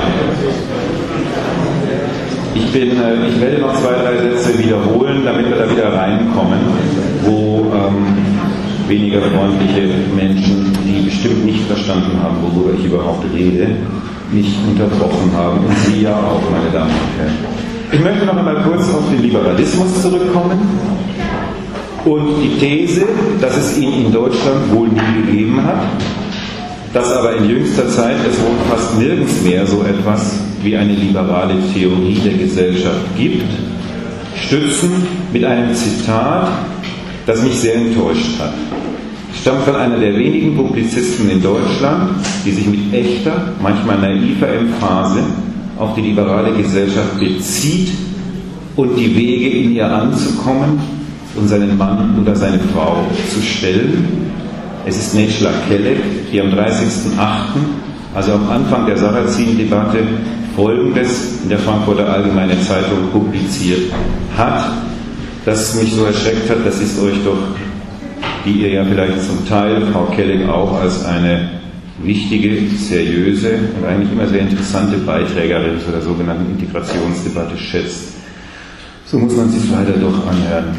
Ich werde noch 2, 3 Sätze wiederholen, damit wir da wieder reinkommen, wo weniger freundliche Menschen, die bestimmt nicht verstanden haben, worüber ich überhaupt rede, mich unterbrochen haben. Und Sie ja auch, meine Damen und Herren. Ich möchte noch einmal kurz auf den Liberalismus zurückkommen und die These, dass es ihn in Deutschland wohl nie gegeben hat, dass aber in jüngster Zeit es wohl fast nirgends mehr so etwas wie eine liberale Theorie der Gesellschaft gibt, stützen mit einem Zitat, das mich sehr enttäuscht hat. Stammt von einer der wenigen Publizisten in Deutschland, die sich mit echter, manchmal naiver Emphase auf die liberale Gesellschaft bezieht und die Wege, in ihr anzukommen und seinen Mann oder seine Frau zu stellen. Es ist Neschla Kelek, die am 30.08., also am Anfang der Sarrazin-Debatte, Folgendes in der Frankfurter Allgemeine Zeitung publiziert hat, das mich so erschreckt hat, dass es euch doch, die ihr ja vielleicht zum Teil, Frau Kelek auch, als eine wichtige, seriöse und eigentlich immer sehr interessante Beiträgerin zu der sogenannten Integrationsdebatte schätzt. So muss man sich leider doch anhören.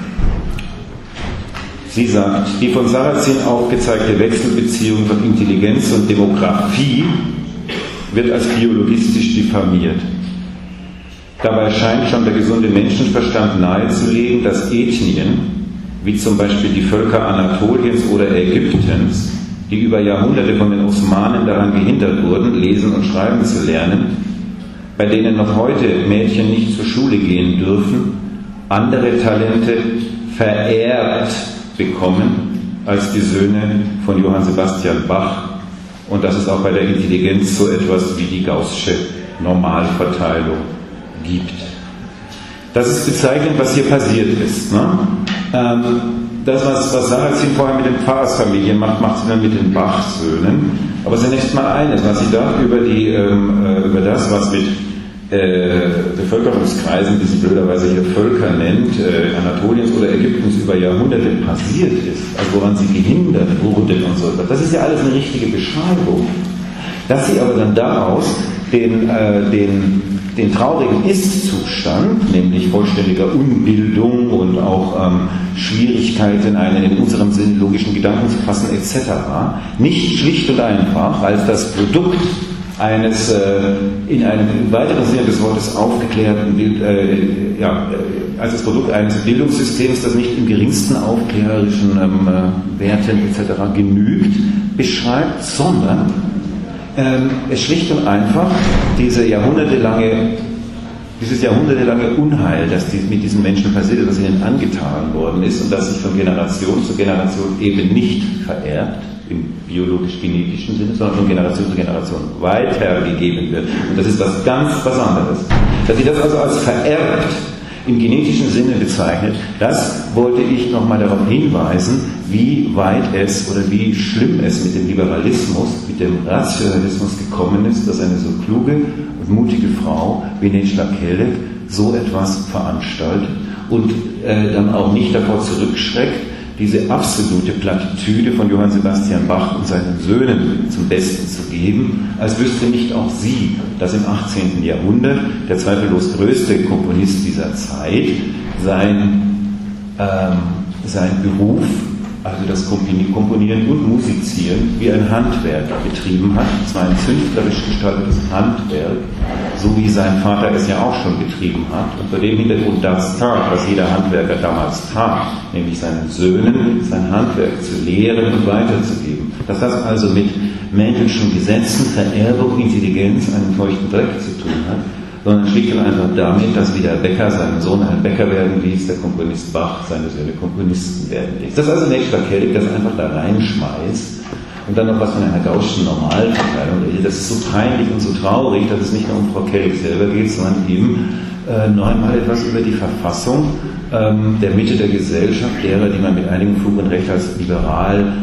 Sie sagt, die von Sarrazin aufgezeigte Wechselbeziehung von Intelligenz und Demografie wird als biologistisch diffamiert. Dabei scheint schon der gesunde Menschenverstand nahezulegen, dass Ethnien, wie zum Beispiel die Völker Anatoliens oder Ägyptens, die über Jahrhunderte von den Osmanen daran gehindert wurden, lesen und schreiben zu lernen, bei denen noch heute Mädchen nicht zur Schule gehen dürfen, andere Talente vererbt bekommen als die Söhne von Johann Sebastian Bach. Und dass es auch bei der Intelligenz so etwas wie die gaußsche Normalverteilung gibt. Das ist bezeichnend, was hier passiert ist. Ne? Das, was Sarrazin vorher mit den Pfarrersfamilien macht, macht sie dann mit den Bach-Söhnen. Aber zunächst mal eines, was sie da über das, was mit Bevölkerungskreisen, die sie blöderweise hier Völker nennt, Anatoliens oder Ägyptens über Jahrhunderte passiert ist, also woran sie gehindert wurden und so etwas. Das ist ja alles eine richtige Beschreibung. Dass sie aber dann daraus den traurigen Ist-Zustand, nämlich vollständiger Unbildung und auch Schwierigkeiten, einen in unserem Sinn logischen Gedanken zu fassen, etc., nicht schlicht und einfach als das Produkt eines in einem weiteren Sinne des Wortes aufgeklärten als das Produkt eines Bildungssystems, das nicht im geringsten aufklärerischen Werten etc. genügt, beschreibt, sondern es schlicht und einfach dieses jahrhundertelange Unheil, das mit diesen Menschen passiert ist, das ihnen angetan worden ist und das sich von Generation zu Generation eben nicht vererbt, im biologisch-genetischen Sinne, sondern von Generation zu Generation weitergegeben wird. Und das ist was ganz anderes. Dass sie das also als vererbt im genetischen Sinne bezeichnet, das wollte ich nochmal darauf hinweisen, wie weit es oder wie schlimm es mit dem Liberalismus, mit dem Rationalismus gekommen ist, dass eine so kluge und mutige Frau wie Necla Kelek so etwas veranstaltet und dann auch nicht davor zurückschreckt, diese absolute Plattitüde von Johann Sebastian Bach und seinen Söhnen zum Besten zu geben, als wüsste nicht auch sie, dass im 18. Jahrhundert der zweifellos größte Komponist dieser Zeit sein Beruf, also das Komponieren und Musizieren, wie ein Handwerk betrieben hat, zwar ein zünftlerisch gestaltetes Handwerk, so wie sein Vater es ja auch schon betrieben hat, und vor dem Hintergrund das tat, was jeder Handwerker damals tat, nämlich seinen Söhnen sein Handwerk zu lehren und weiterzugeben. Dass das also mit Mendelschen Gesetzen, Vererbung, Intelligenz, einen feuchten Dreck zu tun hat, sondern schlicht und einfach damit, dass wie der Bäcker seinen Sohn ein Bäcker werden ließ, der Komponist Bach seine Söhne Komponisten werden ließ. Das ist also Necla Kelek, das einfach da reinschmeißt und dann noch was von einer gaußschen Normalverteilung redet. Das ist so peinlich und so traurig, dass es nicht nur um Frau Kelek selber geht, sondern eben noch einmal etwas über die Verfassung der Mitte der Gesellschaft, derer, die man mit einigem Fug und Recht als liberal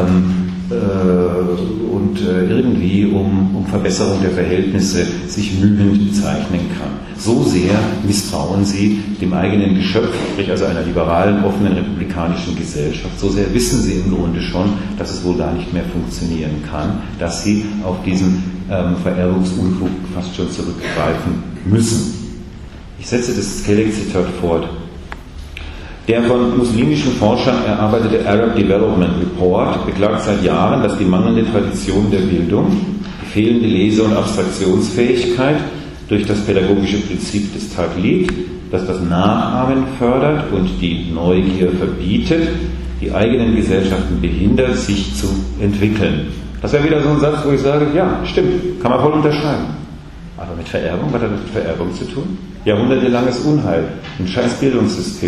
und irgendwie um Verbesserung der Verhältnisse sich mühend bezeichnen kann. So sehr misstrauen sie dem eigenen Geschöpf, sprich also einer liberalen, offenen, republikanischen Gesellschaft. So sehr wissen sie im Grunde schon, dass es wohl gar nicht mehr funktionieren kann, dass sie auf diesen Vererbungsunfug fast schon zurückgreifen müssen. Ich setze das Kelek-Zitat fort. Der von muslimischen Forschern erarbeitete Arab Development Report beklagt seit Jahren, dass die mangelnde Tradition der Bildung, die fehlende Lese- und Abstraktionsfähigkeit durch das pädagogische Prinzip des Taqlid, das das Nachahmen fördert und die Neugier verbietet, die eigenen Gesellschaften behindert, sich zu entwickeln. Das wäre wieder so ein Satz, wo ich sage, ja, stimmt, kann man voll unterschreiben. Aber mit Vererbung, was hat das mit Vererbung zu tun? Jahrhundertelanges Unheil, ein scheiß Bildungssystem,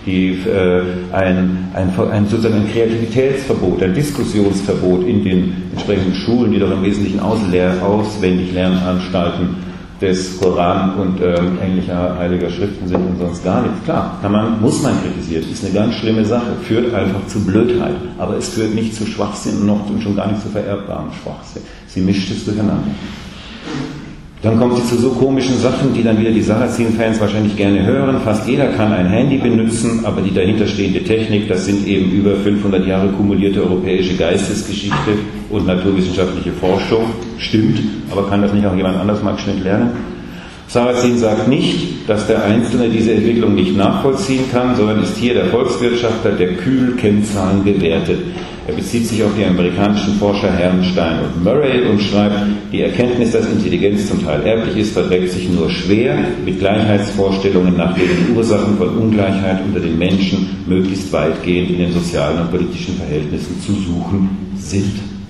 sozusagen ein Kreativitätsverbot, ein Diskussionsverbot in den entsprechenden Schulen, die doch im Wesentlichen Auswendiglerneranstalten des Koran und ähnlicher heiliger Schriften sind und sonst gar nichts. Klar, muss man kritisieren, ist eine ganz schlimme Sache, führt einfach zu Blödheit, aber es führt nicht zu Schwachsinn und schon gar nicht zu vererbbarem Schwachsinn. Sie mischt es durcheinander. Dann kommt sie zu so komischen Sachen, die dann wieder die Sarrazin-Fans wahrscheinlich gerne hören. Fast jeder kann ein Handy benutzen, aber die dahinterstehende Technik, das sind eben über 500 Jahre kumulierte europäische Geistesgeschichte und naturwissenschaftliche Forschung. Stimmt, aber kann das nicht auch jemand anders mal schnell lernen? Sarrazin sagt nicht, dass der Einzelne diese Entwicklung nicht nachvollziehen kann, sondern ist hier der Volkswirtschaftler, der kühl Kennzahlen bewertet. Er bezieht sich auf die amerikanischen Forscher Herrnstein und Murray und schreibt, die Erkenntnis, dass Intelligenz zum Teil erblich ist, verträgt sich nur schwer mit Gleichheitsvorstellungen, nach denen die Ursachen von Ungleichheit unter den Menschen möglichst weitgehend in den sozialen und politischen Verhältnissen zu suchen sind.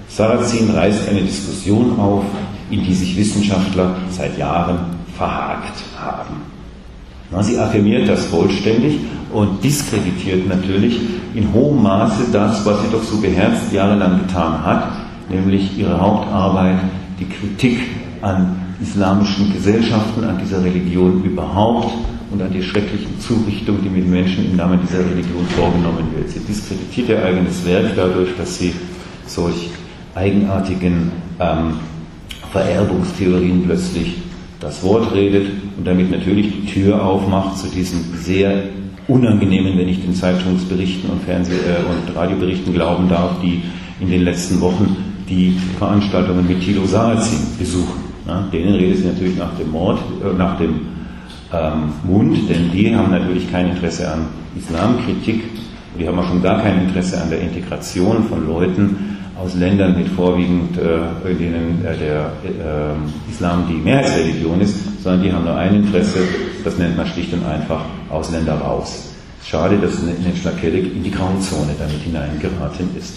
Sarrazin reißt eine Diskussion auf, in die sich Wissenschaftler seit Jahren verhakt haben. Sie affirmiert das vollständig und diskreditiert natürlich in hohem Maße das, was sie doch so beherzt jahrelang getan hat, nämlich ihre Hauptarbeit, die Kritik an islamischen Gesellschaften, an dieser Religion überhaupt und an die schrecklichen Zurichtungen, die mit Menschen im Namen dieser Religion vorgenommen wird. Sie diskreditiert ihr eigenes Werk dadurch, dass sie solch eigenartigen Vererbungstheorien plötzlich das Wort redet und damit natürlich die Tür aufmacht zu diesen sehr unangenehmen, wenn ich den Zeitungsberichten und und Radioberichten glauben darf, die in den letzten Wochen die Veranstaltungen mit Thilo Sarrazin besuchen. Denen redet sie natürlich nach dem Mord, nach dem Mund, denn die haben natürlich kein Interesse an Islamkritik, die haben auch schon gar kein Interesse an der Integration von Leuten aus Ländern mit vorwiegend, in denen der Islam die Mehrheitsreligion ist, sondern die haben nur ein Interesse, das nennt man schlicht und einfach Ausländer raus. Schade, dass Neschla Kelek in die Grauzone damit hineingeraten ist.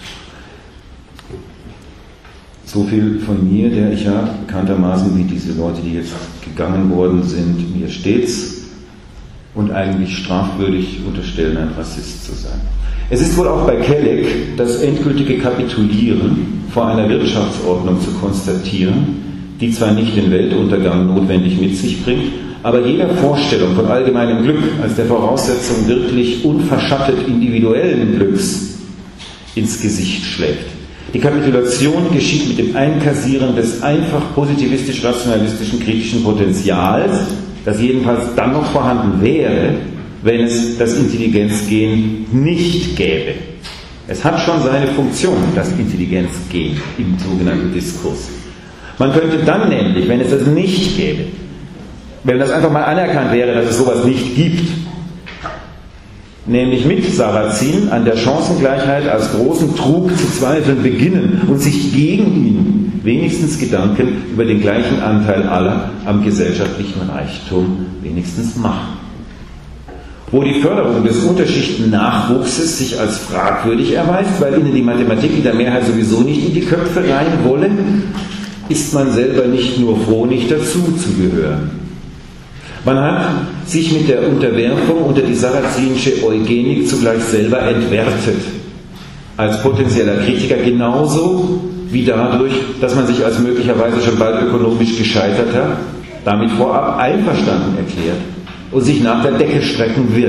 So viel von mir, der ich ja bekanntermaßen wie diese Leute, die jetzt gegangen worden sind, mir stets und eigentlich strafwürdig unterstellen, ein Rassist zu sein. Es ist wohl auch bei Kelek das endgültige Kapitulieren vor einer Wirtschaftsordnung zu konstatieren, die zwar nicht den Weltuntergang notwendig mit sich bringt, aber jeder Vorstellung von allgemeinem Glück als der Voraussetzung wirklich unverschattet individuellen Glücks ins Gesicht schlägt. Die Kapitulation geschieht mit dem Einkassieren des einfach positivistisch-rationalistischen kritischen Potenzials, das jedenfalls dann noch vorhanden wäre, wenn es das Intelligenzgen nicht gäbe. Es hat schon seine Funktion, das Intelligenzgen im sogenannten Diskurs. Man könnte dann nämlich, wenn es das nicht gäbe, wenn das einfach mal anerkannt wäre, dass es sowas nicht gibt, nämlich mit Sarrazin an der Chancengleichheit als großen Trug zu zweifeln beginnen und sich gegen ihn wenigstens Gedanken über den gleichen Anteil aller am gesellschaftlichen Reichtum wenigstens machen. Wo die Förderung des Unterschichtennachwuchses sich als fragwürdig erweist, weil ihnen die Mathematik in der Mehrheit sowieso nicht in die Köpfe rein wolle, ist man selber nicht nur froh, nicht dazu zu gehören. Man hat sich mit der Unterwerfung unter die sarrazinische Eugenik zugleich selber entwertet, als potenzieller Kritiker genauso wie dadurch, dass man sich als möglicherweise schon bald ökonomisch Gescheiterter damit vorab einverstanden erklärt und sich nach der Decke strecken wird.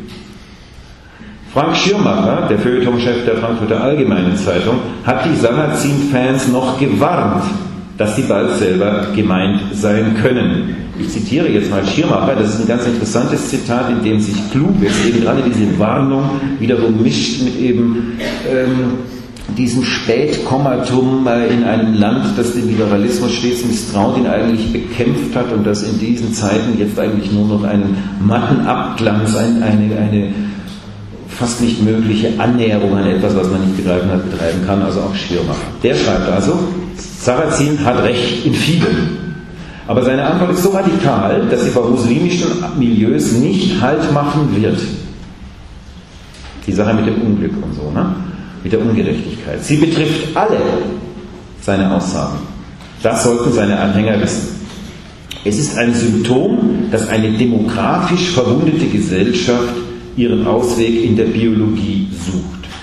Frank Schirmacher, der Feuilletonchef der Frankfurter Allgemeinen Zeitung, hat die Sarrazin-Fans noch gewarnt, dass sie bald selber gemeint sein können. Ich zitiere jetzt mal Schirmacher, das ist ein ganz interessantes Zitat, in dem sich Kluges eben gerade diese Warnung wiederum mischt mit eben diesem Spätkommatum in einem Land, das den Liberalismus stets misstraut, ihn eigentlich bekämpft hat und das in diesen Zeiten jetzt eigentlich nur noch einen matten Abglanz, eine fast nicht mögliche Annäherung an etwas, was man nicht begreifen hat, betreiben kann, also auch Schirmacher. Der schreibt also, Sarrazin hat recht in vielem. Aber seine Antwort ist so radikal, dass sie vor muslimischen Milieus nicht Halt machen wird. Die Sache mit dem Unglück und so, ne? Mit der Ungerechtigkeit. Sie betrifft alle seine Aussagen. Das sollten seine Anhänger wissen. Es ist ein Symptom, dass eine demografisch verwundete Gesellschaft ihren Ausweg in der Biologie sucht.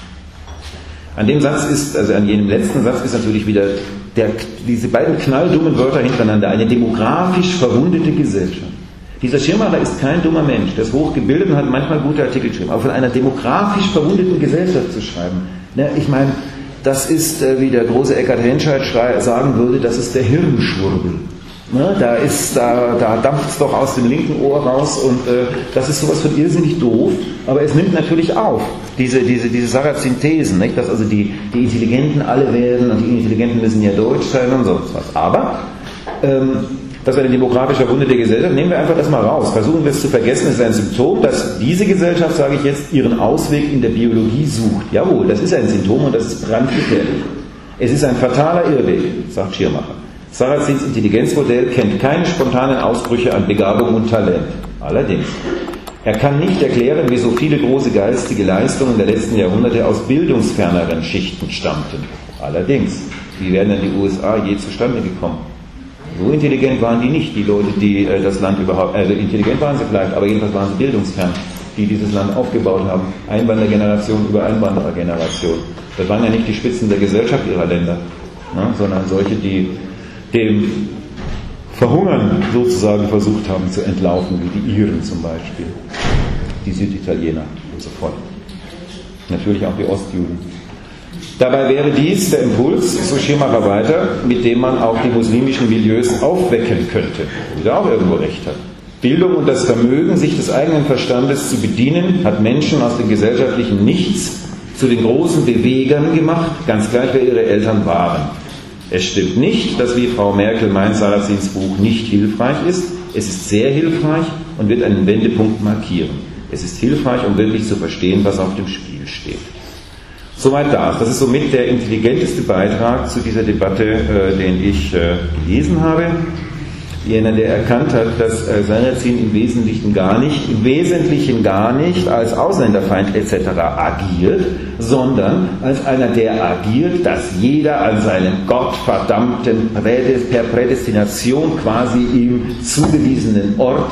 An dem Satz ist, also an jenem letzten Satz ist natürlich wieder diese beiden knalldummen Wörter hintereinander, eine demografisch verwundete Gesellschaft. Dieser Schirmacher ist kein dummer Mensch, der ist hochgebildet und hat manchmal gute Artikel geschrieben, aber von einer demografisch verwundeten Gesellschaft zu schreiben, ne, ich meine, das ist, wie der große Eckhard Henscheid sagen würde, das ist der Hirnschwurbel. Ne, da dampft es doch aus dem linken Ohr raus und das ist sowas von irrsinnig doof, aber es nimmt natürlich auf, diese Sarrazin-Thesen, nicht? Dass also die Intelligenten alle werden und die Intelligenten müssen ja Deutsch sein und sonst was. Aber das ist eine demografisch verwundete Gesellschaft, nehmen wir einfach das mal raus, versuchen wir es zu vergessen, es ist ein Symptom, dass diese Gesellschaft, sage ich jetzt, ihren Ausweg in der Biologie sucht. Jawohl, das ist ein Symptom und das ist brandgefährlich. Es ist ein fataler Irrweg, sagt Schirmacher. Sarrazins Intelligenzmodell kennt keine spontanen Ausbrüche an Begabung und Talent. Allerdings. Er kann nicht erklären, wie so viele große geistige Leistungen der letzten Jahrhunderte aus bildungsferneren Schichten stammten. Allerdings, wie wären denn die USA je zustande gekommen? So intelligent waren die nicht, die Leute, die das Land überhaupt, also intelligent waren sie vielleicht, aber jedenfalls waren sie bildungsfern, die dieses Land aufgebaut haben. Einwandergeneration über Einwanderergeneration. Das waren ja nicht die Spitzen der Gesellschaft ihrer Länder, ne, sondern solche, die dem Verhungern sozusagen versucht haben zu entlaufen, wie die Iren zum Beispiel, die Süditaliener und so fort. Natürlich auch die Ostjuden. Dabei wäre dies der Impuls, so Schirmacher weiter, mit dem man auch die muslimischen Milieus aufwecken könnte, wo er auch irgendwo recht hat. Bildung und das Vermögen, sich des eigenen Verstandes zu bedienen, hat Menschen aus dem gesellschaftlichen Nichts zu den großen Bewegern gemacht, ganz gleich wer ihre Eltern waren. Es stimmt nicht, dass, wie Frau Merkel meint, Sarrazins Buch nicht hilfreich ist. Es ist sehr hilfreich und wird einen Wendepunkt markieren. Es ist hilfreich, um wirklich zu verstehen, was auf dem Spiel steht. Soweit das. Das ist somit der intelligenteste Beitrag zu dieser Debatte, den ich gelesen habe. Jener, der erkannt hat, dass Sarrazin im Wesentlichen gar nicht als Ausländerfeind etc. agiert, sondern als einer, der agiert, dass jeder an seinem gottverdammten, per Prädestination quasi ihm zugewiesenen Ort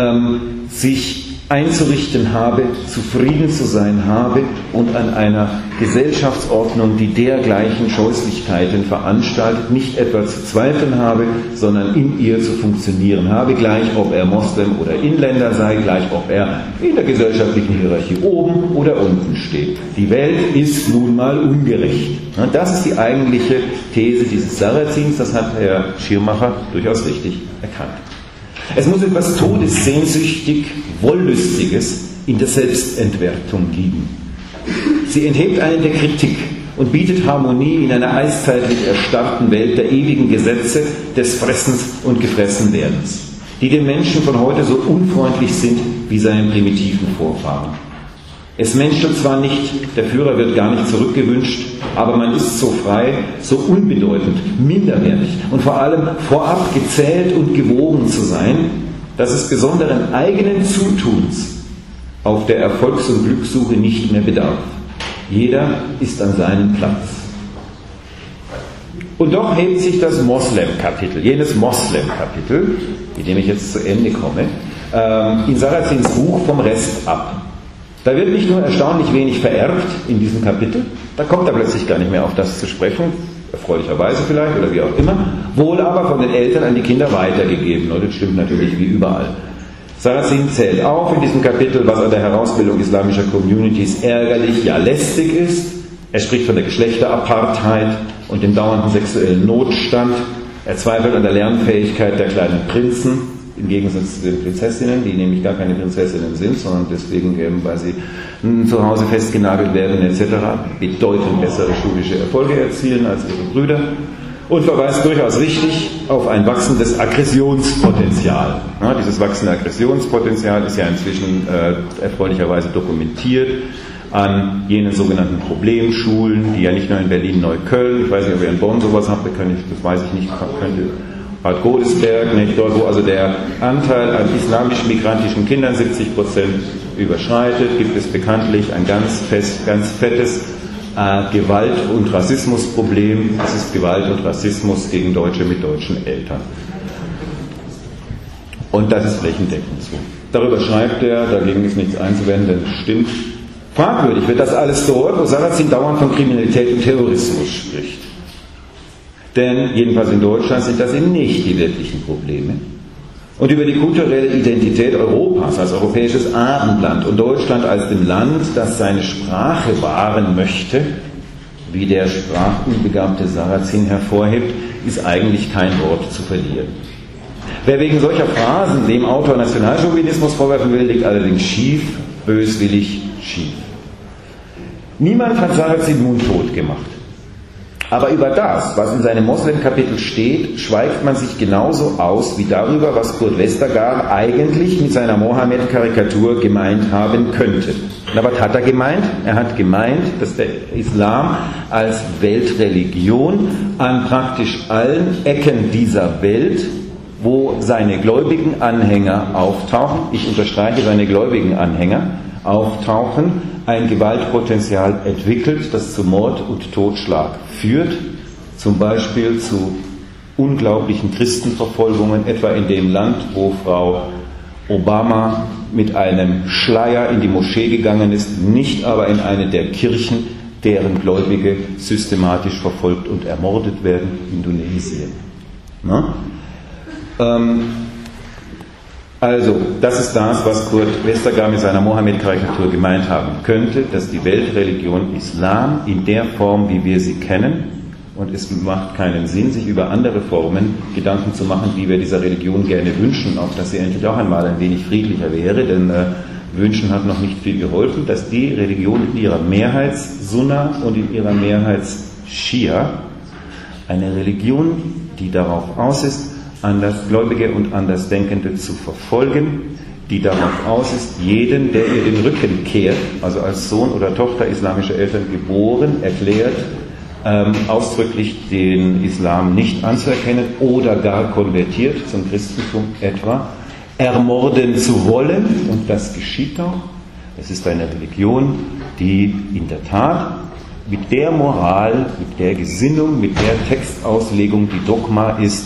sich einzurichten habe, zufrieden zu sein habe und an einer Gesellschaftsordnung, die dergleichen Scheußlichkeiten veranstaltet, nicht etwa zu zweifeln habe, sondern in ihr zu funktionieren habe, gleich ob er Moslem oder Inländer sei, gleich ob er in der gesellschaftlichen Hierarchie oben oder unten steht. Die Welt ist nun mal ungerecht. Das ist die eigentliche These dieses Sarrazins, das hat Herr Schirmacher durchaus richtig erkannt. Es muss etwas todessehnsüchtig Wollüstiges in der Selbstentwertung liegen. Sie enthebt einen der Kritik und bietet Harmonie in einer eiszeitlich erstarrten Welt der ewigen Gesetze des Fressens und Gefressenwerdens, die den Menschen von heute so unfreundlich sind wie seinen primitiven Vorfahren. Es menschelt zwar nicht, der Führer wird gar nicht zurückgewünscht, aber man ist so frei, so unbedeutend, minderwertig und vor allem vorab gezählt und gewogen zu sein, dass es besonderen eigenen Zutuns auf der Erfolgs- und Glückssuche nicht mehr bedarf. Jeder ist an seinem Platz. Und doch hebt sich das Moslem-Kapitel, jenes Moslem-Kapitel, mit dem ich jetzt zu Ende komme, in Sarrazins Buch vom Rest ab. Da wird nicht nur erstaunlich wenig vererbt in diesem Kapitel, da kommt er plötzlich gar nicht mehr auf das zu sprechen, erfreulicherweise vielleicht oder wie auch immer, wohl aber von den Eltern an die Kinder weitergegeben. Und das stimmt natürlich wie überall. Sarrazin zählt auf in diesem Kapitel, was an der Herausbildung islamischer Communities ärgerlich, ja lästig ist. Er spricht von der Geschlechterapartheit und dem dauernden sexuellen Notstand. Er zweifelt an der Lernfähigkeit der kleinen Prinzen, im Gegensatz zu den Prinzessinnen, die nämlich gar keine Prinzessinnen sind, sondern deswegen eben, weil sie zu Hause festgenagelt werden etc., bedeutend bessere schulische Erfolge erzielen als ihre Brüder, und verweist durchaus richtig auf ein wachsendes Aggressionspotenzial. Ja, dieses wachsende Aggressionspotenzial ist ja inzwischen erfreulicherweise dokumentiert an jenen sogenannten Problemschulen, die ja nicht nur in Berlin-Neukölln, ich weiß nicht, ob ihr in Bonn sowas habt, das weiß ich nicht, könnte Bad Godesberg, nicht dort, wo also der Anteil an islamisch-migrantischen Kindern 70% überschreitet, gibt es bekanntlich ein ganz fettes Gewalt- und Rassismusproblem. Es ist Gewalt und Rassismus gegen Deutsche mit deutschen Eltern. Und das ist flächendeckend so. Darüber schreibt er, dagegen ist nichts einzuwenden, denn es stimmt. Fragwürdig wird das alles dort, wo Sarrazin dauernd von Kriminalität und Terrorismus spricht. Denn jedenfalls in Deutschland sind das eben nicht die wirklichen Probleme. Und über die kulturelle Identität Europas als europäisches Abendland und Deutschland als dem Land, das seine Sprache wahren möchte, wie der sprachunbegabte Sarrazin hervorhebt, ist eigentlich kein Wort zu verlieren. Wer wegen solcher Phrasen dem Autor Nationalchauvinismus vorwerfen will, liegt allerdings schief, böswillig schief. Niemand hat Sarrazin mundtot gemacht. Aber über das, was in seinem Moslem-Kapitel steht, schweigt man sich genauso aus wie darüber, was Kurt Westergaard eigentlich mit seiner Mohammed-Karikatur gemeint haben könnte. Na, was hat er gemeint? Er hat gemeint, dass der Islam als Weltreligion an praktisch allen Ecken dieser Welt wo seine gläubigen Anhänger auftauchen, ich unterstreiche, seine gläubigen Anhänger auftauchen, ein Gewaltpotenzial entwickelt, das zu Mord und Totschlag führt, zum Beispiel zu unglaublichen Christenverfolgungen, etwa in dem Land, wo Frau Obama mit einem Schleier in die Moschee gegangen ist, nicht aber in eine der Kirchen, deren Gläubige systematisch verfolgt und ermordet werden, Indonesien. Na? Also, das ist das, was Kurt Westergaard mit seiner Mohammed-Karikatur gemeint haben könnte, dass die Weltreligion Islam in der Form, wie wir sie kennen, und es macht keinen Sinn, sich über andere Formen Gedanken zu machen, wie wir dieser Religion gerne wünschen, auch dass sie endlich auch einmal ein wenig friedlicher wäre, denn Wünschen hat noch nicht viel geholfen, dass die Religion in ihrer Mehrheits-Sunna und in ihrer Mehrheits-Schia eine Religion, die darauf aus ist, Andersgläubige und Andersdenkende zu verfolgen, die darauf aus ist, jeden, der ihr den Rücken kehrt, also als Sohn oder Tochter islamischer Eltern geboren, erklärt, ausdrücklich den Islam nicht anzuerkennen oder gar konvertiert zum Christentum etwa, ermorden zu wollen, und das geschieht auch. Es ist eine Religion, die in der Tat mit der Moral, mit der Gesinnung, mit der Textauslegung, die Dogma ist,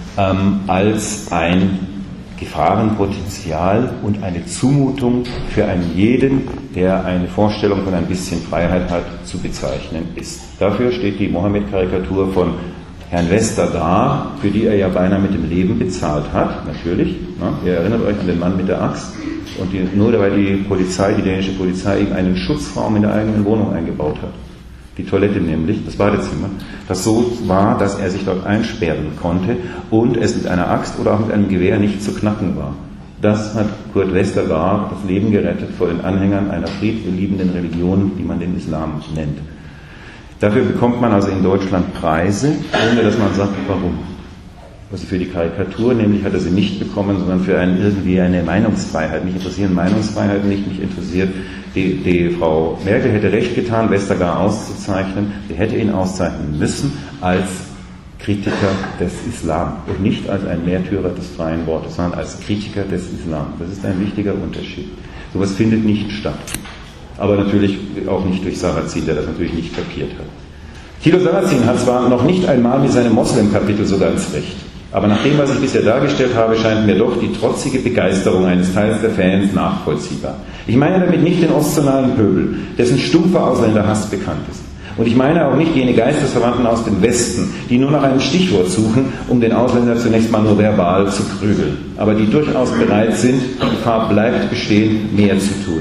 als ein Gefahrenpotenzial und eine Zumutung für einen jeden, der eine Vorstellung von ein bisschen Freiheit hat, zu bezeichnen ist. Dafür steht die Mohammed-Karikatur von Herrn Westergaard, für die er ja beinahe mit dem Leben bezahlt hat, natürlich. Ihr erinnert euch an den Mann mit der Axt, und nur weil die Polizei, die dänische Polizei, ihm einen Schutzraum in der eigenen Wohnung eingebaut hat. Die Toilette nämlich, das Badezimmer, das so war, dass er sich dort einsperren konnte und es mit einer Axt oder auch mit einem Gewehr nicht zu knacken war. Das hat Kurt Westergaard das Leben gerettet vor den Anhängern einer friedliebenden Religion, die man den Islam nennt. Dafür bekommt man also in Deutschland Preise, ohne dass man sagt, warum. Also für die Karikatur, nämlich hat er sie nicht bekommen, sondern für irgendwie eine Meinungsfreiheit. Mich interessieren Meinungsfreiheiten nicht, mich interessiert, die Frau Merkel hätte recht getan, Westergaard auszuzeichnen. Sie hätte ihn auszeichnen müssen als Kritiker des Islam und nicht als ein Märtyrer des freien Wortes, sondern als Kritiker des Islam. Das ist ein wichtiger Unterschied. Sowas findet nicht statt. Aber natürlich auch nicht durch Sarrazin, der das natürlich nicht kapiert hat. Thilo Sarrazin hat zwar noch nicht einmal mit seinem Moslem-Kapitel so ganz recht, aber nach dem, was ich bisher dargestellt habe, scheint mir doch die trotzige Begeisterung eines Teils der Fans nachvollziehbar. Ich meine damit nicht den ostzonalen Pöbel, dessen stumpfer Ausländerhass bekannt ist. Und ich meine auch nicht jene Geistesverwandten aus dem Westen, die nur nach einem Stichwort suchen, um den Ausländer zunächst mal nur verbal zu prügeln, aber die durchaus bereit sind, die Gefahr bleibt bestehen, mehr zu tun.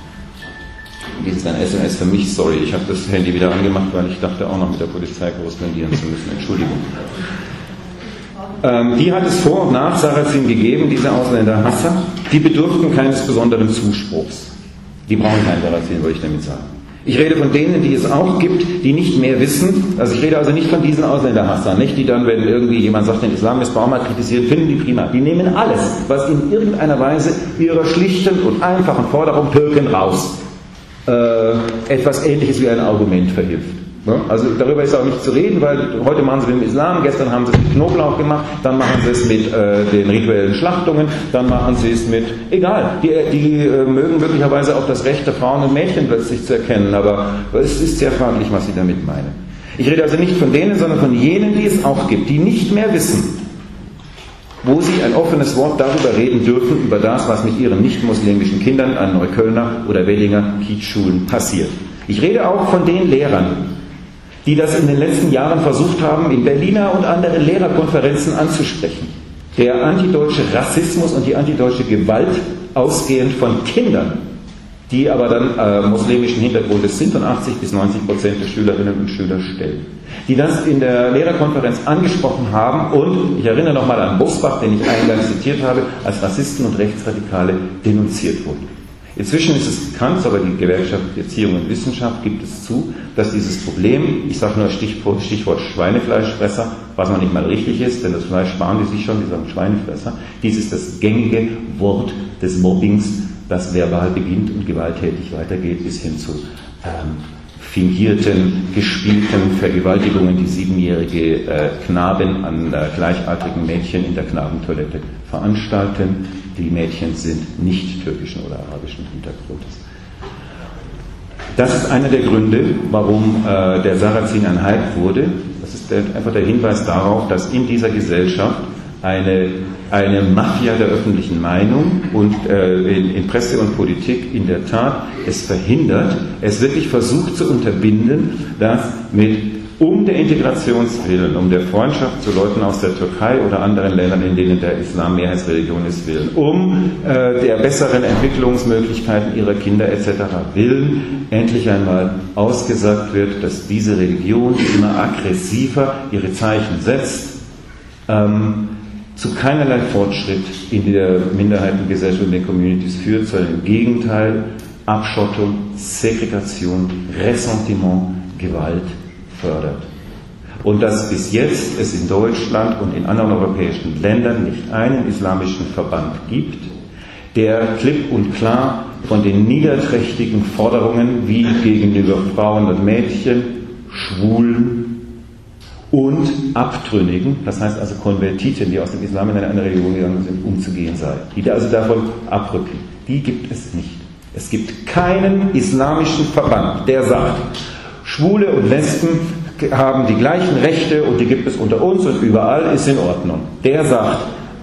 Dies ist ein SMS für mich, sorry, ich habe das Handy wieder angemacht, weil ich dachte auch noch mit der Polizei korrespondieren zu müssen, Entschuldigung. Die hat es vor und nach Sarrazin gegeben, diese Ausländerhasser. Die bedurften keines besonderen Zuspruchs. Die brauchen keinen Sarrazin, wollte ich damit sagen. Ich rede von denen, die es auch gibt, die nicht mehr wissen. Also ich rede also nicht von diesen Ausländerhassern, nicht die dann, wenn irgendwie jemand sagt, den Islam ist Baum kritisieren, finden die prima. Die nehmen alles, was in irgendeiner Weise ihrer schlichten und einfachen Forderung Türken raus etwas Ähnliches wie ein Argument verhilft. Also darüber ist auch nicht zu reden, weil heute machen sie es mit dem Islam, gestern haben sie es mit Knoblauch gemacht, dann machen sie es mit den rituellen Schlachtungen, dann machen sie es mit, egal, die mögen möglicherweise auch das Recht der Frauen und Mädchen plötzlich zu erkennen, aber es ist sehr fraglich, was sie damit meinen. Ich rede also nicht von denen, sondern von jenen, die es auch gibt, die nicht mehr wissen, wo sie ein offenes Wort darüber reden dürfen, über das, was mit ihren nicht-muslimischen Kindern an Neuköllner oder Weddinger Kiezschulen passiert. Ich rede auch von den Lehrern, die das in den letzten Jahren versucht haben, in Berliner und anderen Lehrerkonferenzen anzusprechen. Der antideutsche Rassismus und die antideutsche Gewalt ausgehend von Kindern, die aber dann muslimischen Hintergrundes sind und 80% bis 90% der Schülerinnen und Schüler stellen. Die das in der Lehrerkonferenz angesprochen haben und, ich erinnere nochmal an Bosbach, den ich eingangs zitiert habe, als Rassisten und Rechtsradikale denunziert wurden. Inzwischen ist es bekannt, aber die Gewerkschaft Erziehung und Wissenschaft gibt es zu, dass dieses Problem, ich sage nur Stichwort Schweinefleischfresser, was noch nicht mal richtig ist, denn das Fleisch sparen die sich schon, die sagen Schweinefresser, dies ist das gängige Wort des Mobbings, das verbal beginnt und gewalttätig weitergeht bis hin zu fingierten, gespielten Vergewaltigungen, die 7-jährige Knaben an gleichaltrigen Mädchen in der Knabentoilette veranstalten. Die Mädchen sind nicht türkischen oder arabischen Hintergrunds. Das ist einer der Gründe, warum der Sarrazin ein Hype wurde. Das ist einfach der Hinweis darauf, dass in dieser Gesellschaft eine Mafia der öffentlichen Meinung und in Presse und Politik in der Tat es verhindert, es wirklich versucht zu unterbinden, dass um der Integrationswillen, um der Freundschaft zu Leuten aus der Türkei oder anderen Ländern, in denen der Islam Mehrheitsreligion ist, willen, um der besseren Entwicklungsmöglichkeiten ihrer Kinder etc. willen, endlich einmal ausgesagt wird, dass diese Religion, die immer aggressiver ihre Zeichen setzt, zu keinerlei Fortschritt in der Minderheitengesellschaft und den Communities führt, sondern im Gegenteil Abschottung, Segregation, Ressentiment, Gewalt fördert. Und dass bis jetzt es in Deutschland und in anderen europäischen Ländern nicht einen islamischen Verband gibt, der klipp und klar von den niederträchtigen Forderungen wie gegenüber Frauen und Mädchen, Schwulen und Abtrünnigen, das heißt also Konvertiten, die aus dem Islam in eine andere Religion gegangen sind, umzugehen sei. Die also davon abrücken. Die gibt es nicht. Es gibt keinen islamischen Verband, der sagt, Schwule und Lesben haben die gleichen Rechte und die gibt es unter uns und überall ist in Ordnung. Der sagt,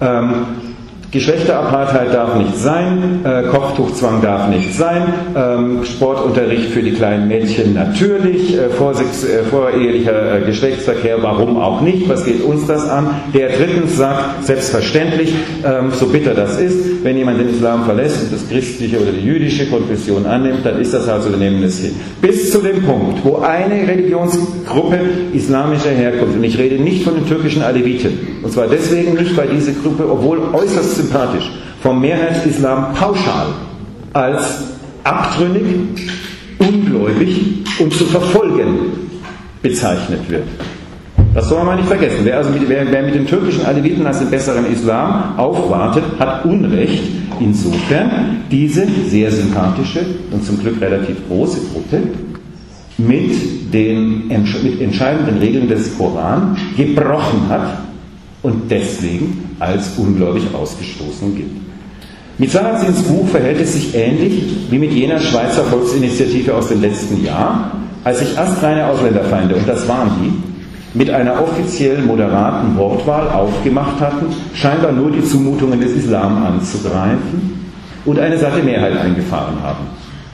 Geschlechterapartheid darf nicht sein, Kopftuchzwang darf nicht sein, Sportunterricht für die kleinen Mädchen natürlich, vorehelicher Geschlechtsverkehr, warum auch nicht, was geht uns das an? Der drittens sagt, selbstverständlich, so bitter das ist, wenn jemand den Islam verlässt und das christliche oder die jüdische Konfession annimmt, dann ist das halt so, wir nehmen es hin. Bis zu dem Punkt, wo eine Religionsgruppe islamischer Herkunft, und ich rede nicht von den türkischen Aleviten, und zwar deswegen nicht, weil diese Gruppe, obwohl äußerst sympathisch, vom Mehrheitsislam pauschal als abtrünnig, ungläubig und zu verfolgen bezeichnet wird. Das soll man mal nicht vergessen. Wer mit den türkischen Aleviten als den besseren Islam aufwartet, hat Unrecht. Insofern diese sehr sympathische und zum Glück relativ große Gruppe mit entscheidenden Regeln des Koran gebrochen hat und deswegen als ungläubig ausgestoßen gilt. Mit Sarrazins Buch verhält es sich ähnlich wie mit jener Schweizer Volksinitiative aus dem letzten Jahr, als sich astreine Ausländerfeinde, und das waren die, mit einer offiziell moderaten Wortwahl aufgemacht hatten, scheinbar nur die Zumutungen des Islam anzugreifen und eine satte Mehrheit eingefahren haben.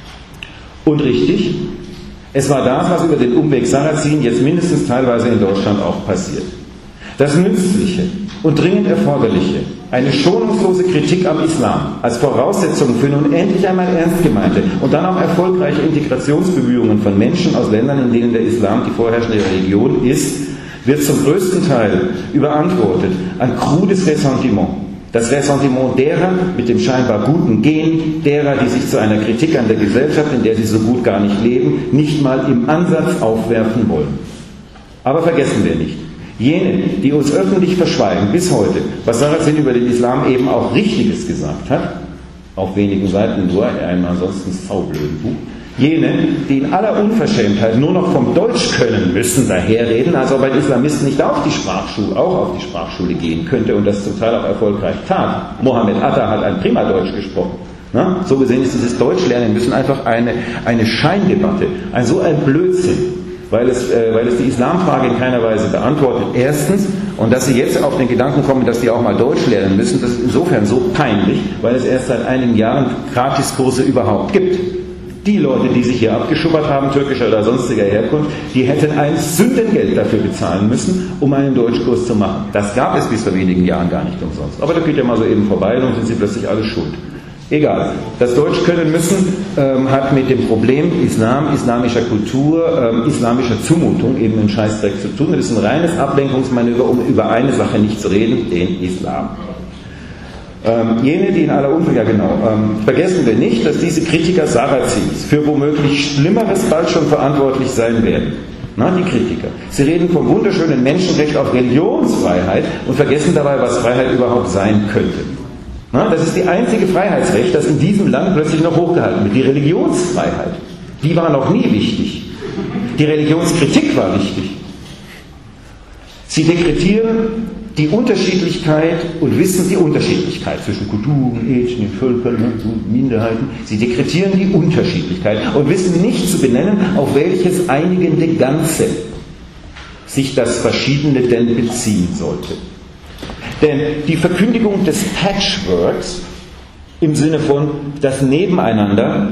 Und richtig, es war das, was über den Umweg Sarrazin jetzt mindestens teilweise in Deutschland auch passiert. Das Nützliche und dringend Erforderliche, eine schonungslose Kritik am Islam als Voraussetzung für nun endlich einmal ernst gemeinte und dann auch erfolgreiche Integrationsbemühungen von Menschen aus Ländern, in denen der Islam die vorherrschende Religion ist, wird zum größten Teil überantwortet an krudes Ressentiment. Das Ressentiment derer mit dem scheinbar guten Gen, derer, die sich zu einer Kritik an der Gesellschaft, in der sie so gut gar nicht leben, nicht mal im Ansatz aufwerfen wollen. Aber vergessen wir nicht, jene, die uns öffentlich verschweigen, bis heute, was Sarrazin über den Islam eben auch Richtiges gesagt hat, auf wenigen Seiten nur, in einem ansonsten saublöden Buch, jene, die in aller Unverschämtheit nur noch vom Deutsch können müssen, daherreden, als ob ein Islamist nicht auch auf die Sprachschule gehen könnte und das zum Teil auch erfolgreich tat. Mohammed Atta hat ein prima Deutsch gesprochen. Na? So gesehen ist dieses Deutschlernen müssen einfach eine Scheindebatte, so ein Blödsinn. Weil es die Islamfrage in keiner Weise beantwortet. Erstens, und dass sie jetzt auf den Gedanken kommen, dass die auch mal Deutsch lernen müssen, das ist insofern so peinlich, weil es erst seit einigen Jahren Gratiskurse überhaupt gibt. Die Leute, die sich hier abgeschubbert haben, türkischer oder sonstiger Herkunft, die hätten ein Sündengeld dafür bezahlen müssen, um einen Deutschkurs zu machen. Das gab es bis vor wenigen Jahren gar nicht umsonst. Aber da geht ja mal so eben vorbei und sind sie plötzlich alle schuld. Egal. Das Deutsch können müssen hat mit dem Problem Islam, islamischer Kultur, islamischer Zumutung eben einen Scheißdreck zu tun. Das ist ein reines Ablenkungsmanöver, um über eine Sache nicht zu reden, den Islam. Jene, die in aller vergessen wir nicht, dass diese Kritiker Sarrazins für womöglich Schlimmeres bald schon verantwortlich sein werden. Na, die Kritiker. Sie reden vom wunderschönen Menschenrecht auf Religionsfreiheit und vergessen dabei, was Freiheit überhaupt sein könnte. Na, das ist die einzige Freiheitsrecht, das in diesem Land plötzlich noch hochgehalten wird. Die Religionsfreiheit, die war noch nie wichtig. Die Religionskritik war wichtig. Sie dekretieren die Unterschiedlichkeit und wissen die Unterschiedlichkeit zwischen Kulturen, Ethnien, Völkern und Minderheiten. Sie dekretieren die Unterschiedlichkeit und wissen nicht zu benennen, auf welches einigende Ganze sich das Verschiedene denn beziehen sollte. Denn die Verkündigung des Patchworks im Sinne von das Nebeneinander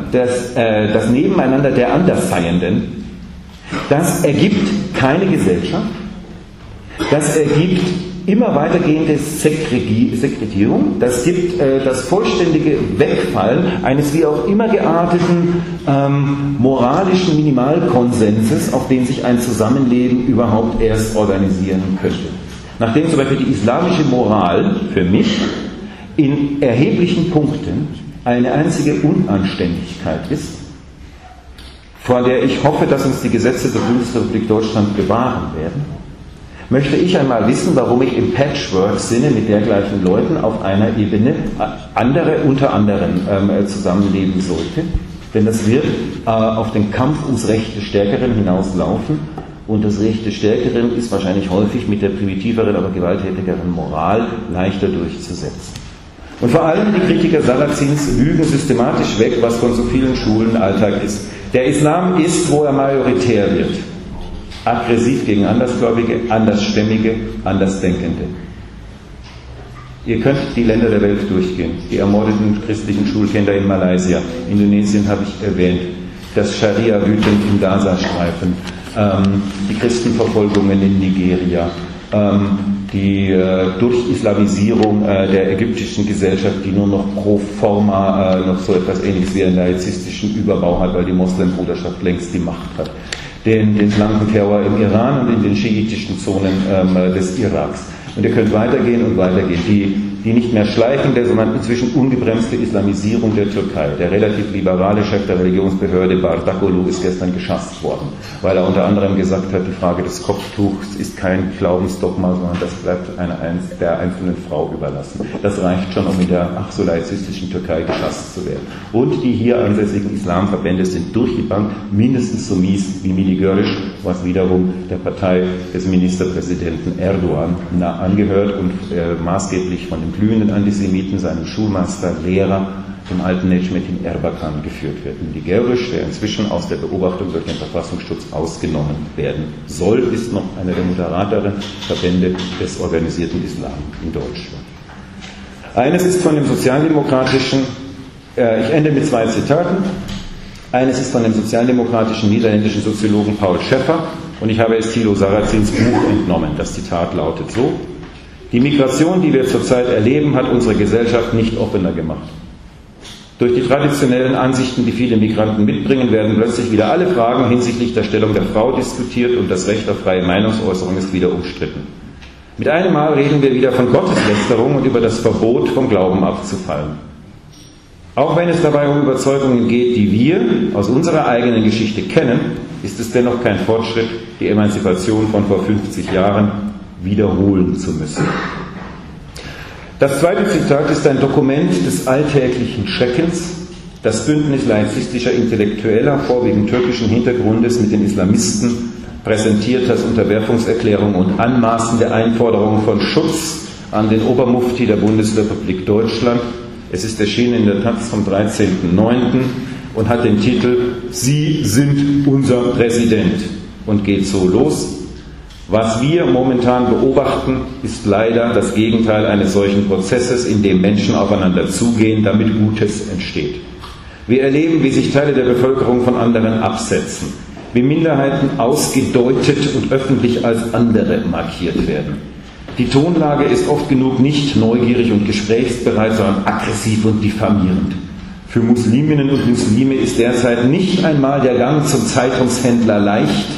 der Andersseienden, das ergibt keine Gesellschaft, das ergibt immer weitergehende Segregierung, das gibt das vollständige Wegfallen eines wie auch immer gearteten moralischen Minimalkonsenses, auf den sich ein Zusammenleben überhaupt erst organisieren könnte. Nachdem zum Beispiel die islamische Moral für mich in erheblichen Punkten eine einzige Unanständigkeit ist, vor der ich hoffe, dass uns die Gesetze der Bundesrepublik Deutschland bewahren werden, möchte ich einmal wissen, warum ich im Patchwork-Sinne mit dergleichen Leuten auf einer Ebene unter anderem zusammenleben sollte. Denn das wird auf den Kampf ums Recht des Stärkeren hinauslaufen. Und das Recht des Stärkeren ist wahrscheinlich häufig mit der primitiveren, aber gewalttätigeren Moral leichter durchzusetzen. Und vor allem die Kritiker Sarrazins lügen systematisch weg, was von so vielen Schulen Alltag ist. Der Islam ist, wo er majoritär wird. Aggressiv gegen Andersgläubige, Andersstämmige, Andersdenkende. Ihr könnt die Länder der Welt durchgehen. Die ermordeten christlichen Schulkinder in Malaysia, Indonesien habe ich erwähnt, das Scharia wütend im Gazastreifen, die Christenverfolgungen in Nigeria, die Durchislamisierung der ägyptischen Gesellschaft, die nur noch pro forma noch so etwas Ähnliches wie einen laizistischen Überbau hat, weil die Moslembruderschaft längst die Macht hat. Den blanken Terror im Iran und in den schiitischen Zonen des Iraks. Und ihr könnt weitergehen und weitergehen. Die nicht mehr schleichende, sondern inzwischen ungebremste Islamisierung der Türkei. Der relativ liberale Chef der Religionsbehörde Bardakoglu ist gestern geschasst worden, weil er unter anderem gesagt hat, die Frage des Kopftuchs ist kein Glaubensdogma, sondern das bleibt der einzelnen Frau überlassen. Das reicht schon, um in der ach so laizistischen Türkei geschasst zu werden. Und die hier ansässigen Islamverbände sind durch die Bank mindestens so mies wie Mili Görüş, was wiederum der Partei des Ministerpräsidenten Erdogan angehört und maßgeblich von dem glühenden Antisemiten, seinem Schulmeister, Lehrer, dem alten Necmettin Erbakan geführt wird. Und die Görüş, der inzwischen aus der Beobachtung durch den Verfassungsschutz ausgenommen werden soll, ist noch einer der moderateren Verbände des organisierten Islam in Deutschland. Eines ist von dem sozialdemokratischen, ich ende mit 2 Zitaten, eines ist von dem sozialdemokratischen niederländischen Soziologen Paul Schäffer und ich habe es Thilo Sarrazins Buch entnommen. Das Zitat lautet so: Die Migration, die wir zurzeit erleben, hat unsere Gesellschaft nicht offener gemacht. Durch die traditionellen Ansichten, die viele Migranten mitbringen, werden plötzlich wieder alle Fragen hinsichtlich der Stellung der Frau diskutiert und das Recht auf freie Meinungsäußerung ist wieder umstritten. Mit einem Mal reden wir wieder von Gotteslästerung und über das Verbot, vom Glauben abzufallen. Auch wenn es dabei um Überzeugungen geht, die wir aus unserer eigenen Geschichte kennen, ist es dennoch kein Fortschritt, die Emanzipation von vor 50 Jahren wiederholen zu müssen. Das zweite Zitat ist ein Dokument des alltäglichen Schreckens, das Bündnis laizistischer Intellektueller, vorwiegend türkischen Hintergrundes, mit den Islamisten präsentiert als Unterwerfungserklärung und anmaßende Einforderung von Schutz an den Obermufti der Bundesrepublik Deutschland. Es ist erschienen in der Taz vom 13.09. und hat den Titel Sie sind unser Präsident und geht so los. Was wir momentan beobachten, ist leider das Gegenteil eines solchen Prozesses, in dem Menschen aufeinander zugehen, damit Gutes entsteht. Wir erleben, wie sich Teile der Bevölkerung von anderen absetzen, wie Minderheiten ausgedeutet und öffentlich als andere markiert werden. Die Tonlage ist oft genug nicht neugierig und gesprächsbereit, sondern aggressiv und diffamierend. Für Musliminnen und Muslime ist derzeit nicht einmal der Gang zum Zeitungshändler leicht.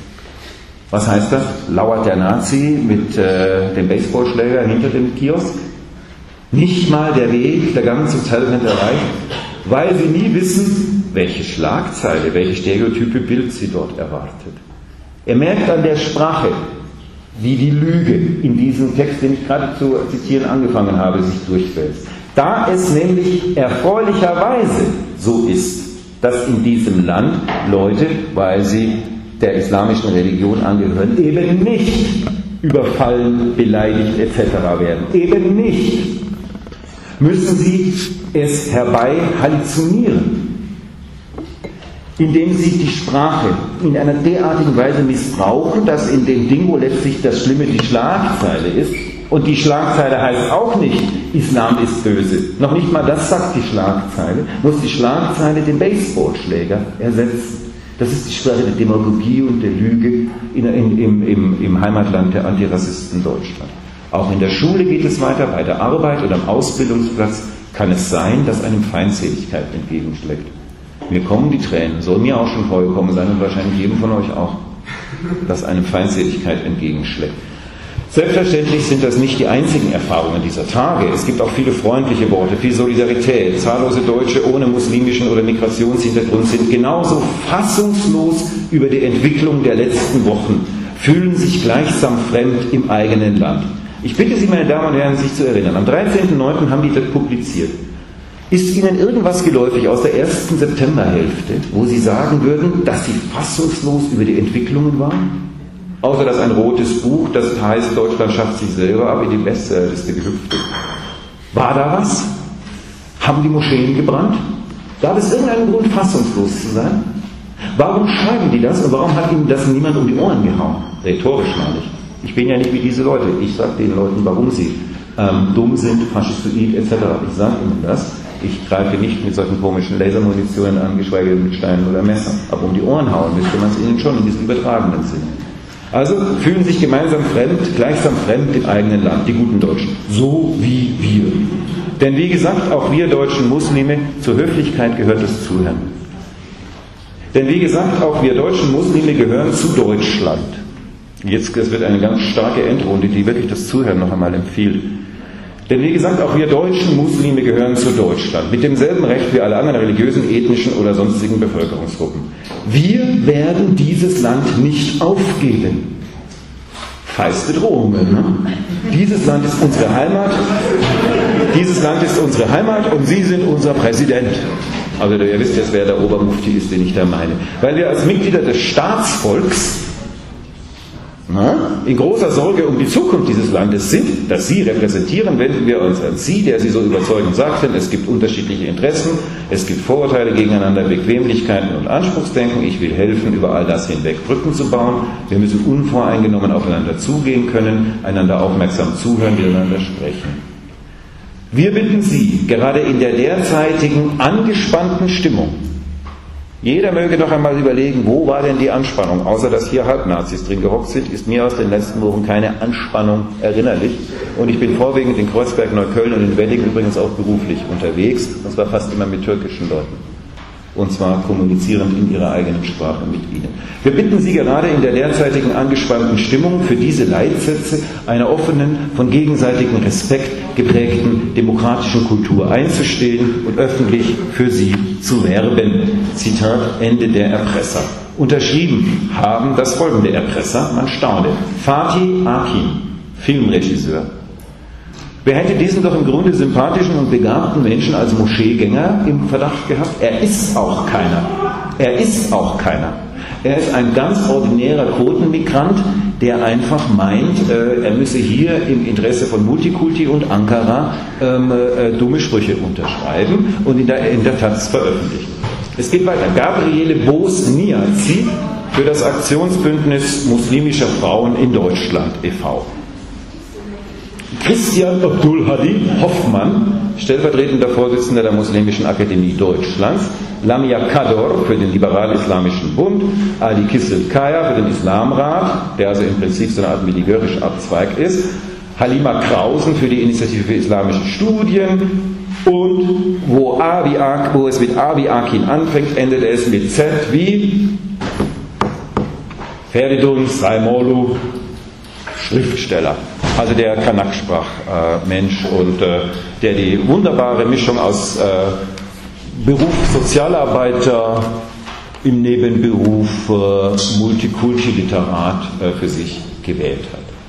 Was heißt das? Lauert der Nazi mit dem Baseballschläger hinter dem Kiosk? Nicht mal der Weg, der Gang zum Zeitungshändler reicht, weil sie nie wissen, welche Schlagzeile, welche stereotype Bild sie dort erwartet. Er merkt an der Sprache, wie die Lüge in diesem Text, den ich gerade zu zitieren angefangen habe, sich durchwälzt. Da es nämlich erfreulicherweise so ist, dass in diesem Land Leute, weil sie der islamischen Religion angehören, eben nicht überfallen, beleidigt etc. werden. Eben nicht müssen sie es herbei halluzinieren, indem sie die Sprache in einer derartigen Weise missbrauchen, dass in dem Ding, wo letztlich das Schlimme die Schlagzeile ist, und die Schlagzeile heißt auch nicht, Islam ist böse. Noch nicht mal das sagt die Schlagzeile, muss die Schlagzeile den Baseballschläger ersetzen. Das ist die Sprache der Demagogie und der Lüge im Heimatland der Antirassisten Deutschland. Auch in der Schule geht es weiter, bei der Arbeit oder am Ausbildungsplatz kann es sein, dass einem Feindseligkeit entgegenschlägt. Mir kommen die Tränen, soll mir auch schon vorgekommen sein und wahrscheinlich jedem von euch auch, dass einem Feindseligkeit entgegenschlägt. Selbstverständlich sind das nicht die einzigen Erfahrungen dieser Tage. Es gibt auch viele freundliche Worte, viel Solidarität. Zahllose Deutsche ohne muslimischen oder Migrationshintergrund sind genauso fassungslos über die Entwicklung der letzten Wochen, fühlen sich gleichsam fremd im eigenen Land. Ich bitte Sie, meine Damen und Herren, sich zu erinnern. Am 13.09. haben die das publiziert. Ist Ihnen irgendwas geläufig aus der ersten Septemberhälfte, wo Sie sagen würden, dass Sie fassungslos über die Entwicklungen waren? Außer dass ein rotes Buch, das heißt, Deutschland schafft sich selber ab, in die Bestsellerliste gehüpft ist. War da was? Haben die Moscheen gebrannt? Gab es irgendeinen Grund, fassungslos zu sein? Warum schreiben die das und warum hat ihnen das niemand um die Ohren gehauen? Rhetorisch meine ich. Ich bin ja nicht wie diese Leute. Ich sage den Leuten, warum sie dumm sind, faschistoid etc. Ich sage ihnen das. Ich greife nicht mit solchen komischen Lasermunitionen an, geschweige denn mit Steinen oder Messern. Aber um die Ohren hauen müsste man es ihnen schon in diesem übertragenen Sinne. Also fühlen sich gemeinsam fremd, gleichsam fremd im eigenen Land, die guten Deutschen. So wie wir. Denn wie gesagt, auch wir deutschen Muslime, zur Höflichkeit gehört das Zuhören. Denn wie gesagt, auch wir deutschen Muslime gehören zu Deutschland. Jetzt das wird eine ganz starke Endrunde, die wirklich das Zuhören noch einmal empfiehlt. Denn wie gesagt, auch wir deutschen Muslime gehören zu Deutschland, mit demselben Recht wie alle anderen religiösen, ethnischen oder sonstigen Bevölkerungsgruppen. Wir werden dieses Land nicht aufgeben. Feiste Drohungen. Ne? Dieses Land ist unsere Heimat. Dieses Land ist unsere Heimat und Sie sind unser Präsident. Also ihr wisst jetzt, wer der Obermufti ist, den ich da meine. Weil wir als Mitglieder des Staatsvolks in großer Sorge um die Zukunft dieses Landes sind, das Sie repräsentieren, wenden wir uns an Sie, der Sie so überzeugend sagten, es gibt unterschiedliche Interessen, es gibt Vorurteile gegeneinander, Bequemlichkeiten und Anspruchsdenken. Ich will helfen, über all das hinweg Brücken zu bauen. Wir müssen unvoreingenommen aufeinander zugehen können, einander aufmerksam zuhören, miteinander sprechen. Wir bitten Sie, gerade in der derzeitigen angespannten Stimmung, jeder möge noch einmal überlegen, wo war denn die Anspannung? Außer dass hier Halbnazis drin gehockt sind, ist mir aus den letzten Wochen keine Anspannung erinnerlich. Und ich bin vorwiegend in Kreuzberg, Neukölln und in Wedding übrigens auch beruflich unterwegs. Und zwar fast immer mit türkischen Leuten. Und zwar kommunizierend in ihrer eigenen Sprache mit ihnen. Wir bitten Sie gerade in der derzeitigen angespannten Stimmung für diese Leitsätze einer offenen, von gegenseitigem Respekt geprägten demokratischen Kultur einzustehen und öffentlich für sie zu werben. Zitat Ende der Erpresser. Unterschrieben haben das folgende Erpresser, man staune. Fatih Akin, Filmregisseur. Wer hätte diesen doch im Grunde sympathischen und begabten Menschen als Moscheegänger im Verdacht gehabt? Er ist auch keiner. Er ist auch keiner. Er ist ein ganz ordinärer Quotenmigrant, der einfach meint, er müsse hier im Interesse von Multikulti und Ankara dumme Sprüche unterschreiben und in der Taz veröffentlichen. Es geht weiter. Gabriele Bos-Niazi für das Aktionsbündnis muslimischer Frauen in Deutschland e.V. Christian Abdul-Hadi Hoffmann, stellvertretender Vorsitzender der Muslimischen Akademie Deutschlands, Lamia Kador für den Liberal-Islamischen Bund, Ali Kissel-Kaya für den Islamrat, der also im Prinzip so eine Art militärischer Abzweig ist, Halima Krausen für die Initiative für Islamische Studien und wo es mit A wie Akin anfängt, endet es mit Z wie Feridun Saimolu, Schriftsteller. Also der Kanak-Sprachmensch und der die wunderbare Mischung aus Beruf Sozialarbeiter, im Nebenberuf Multikulti-Literat für sich gewählt hat.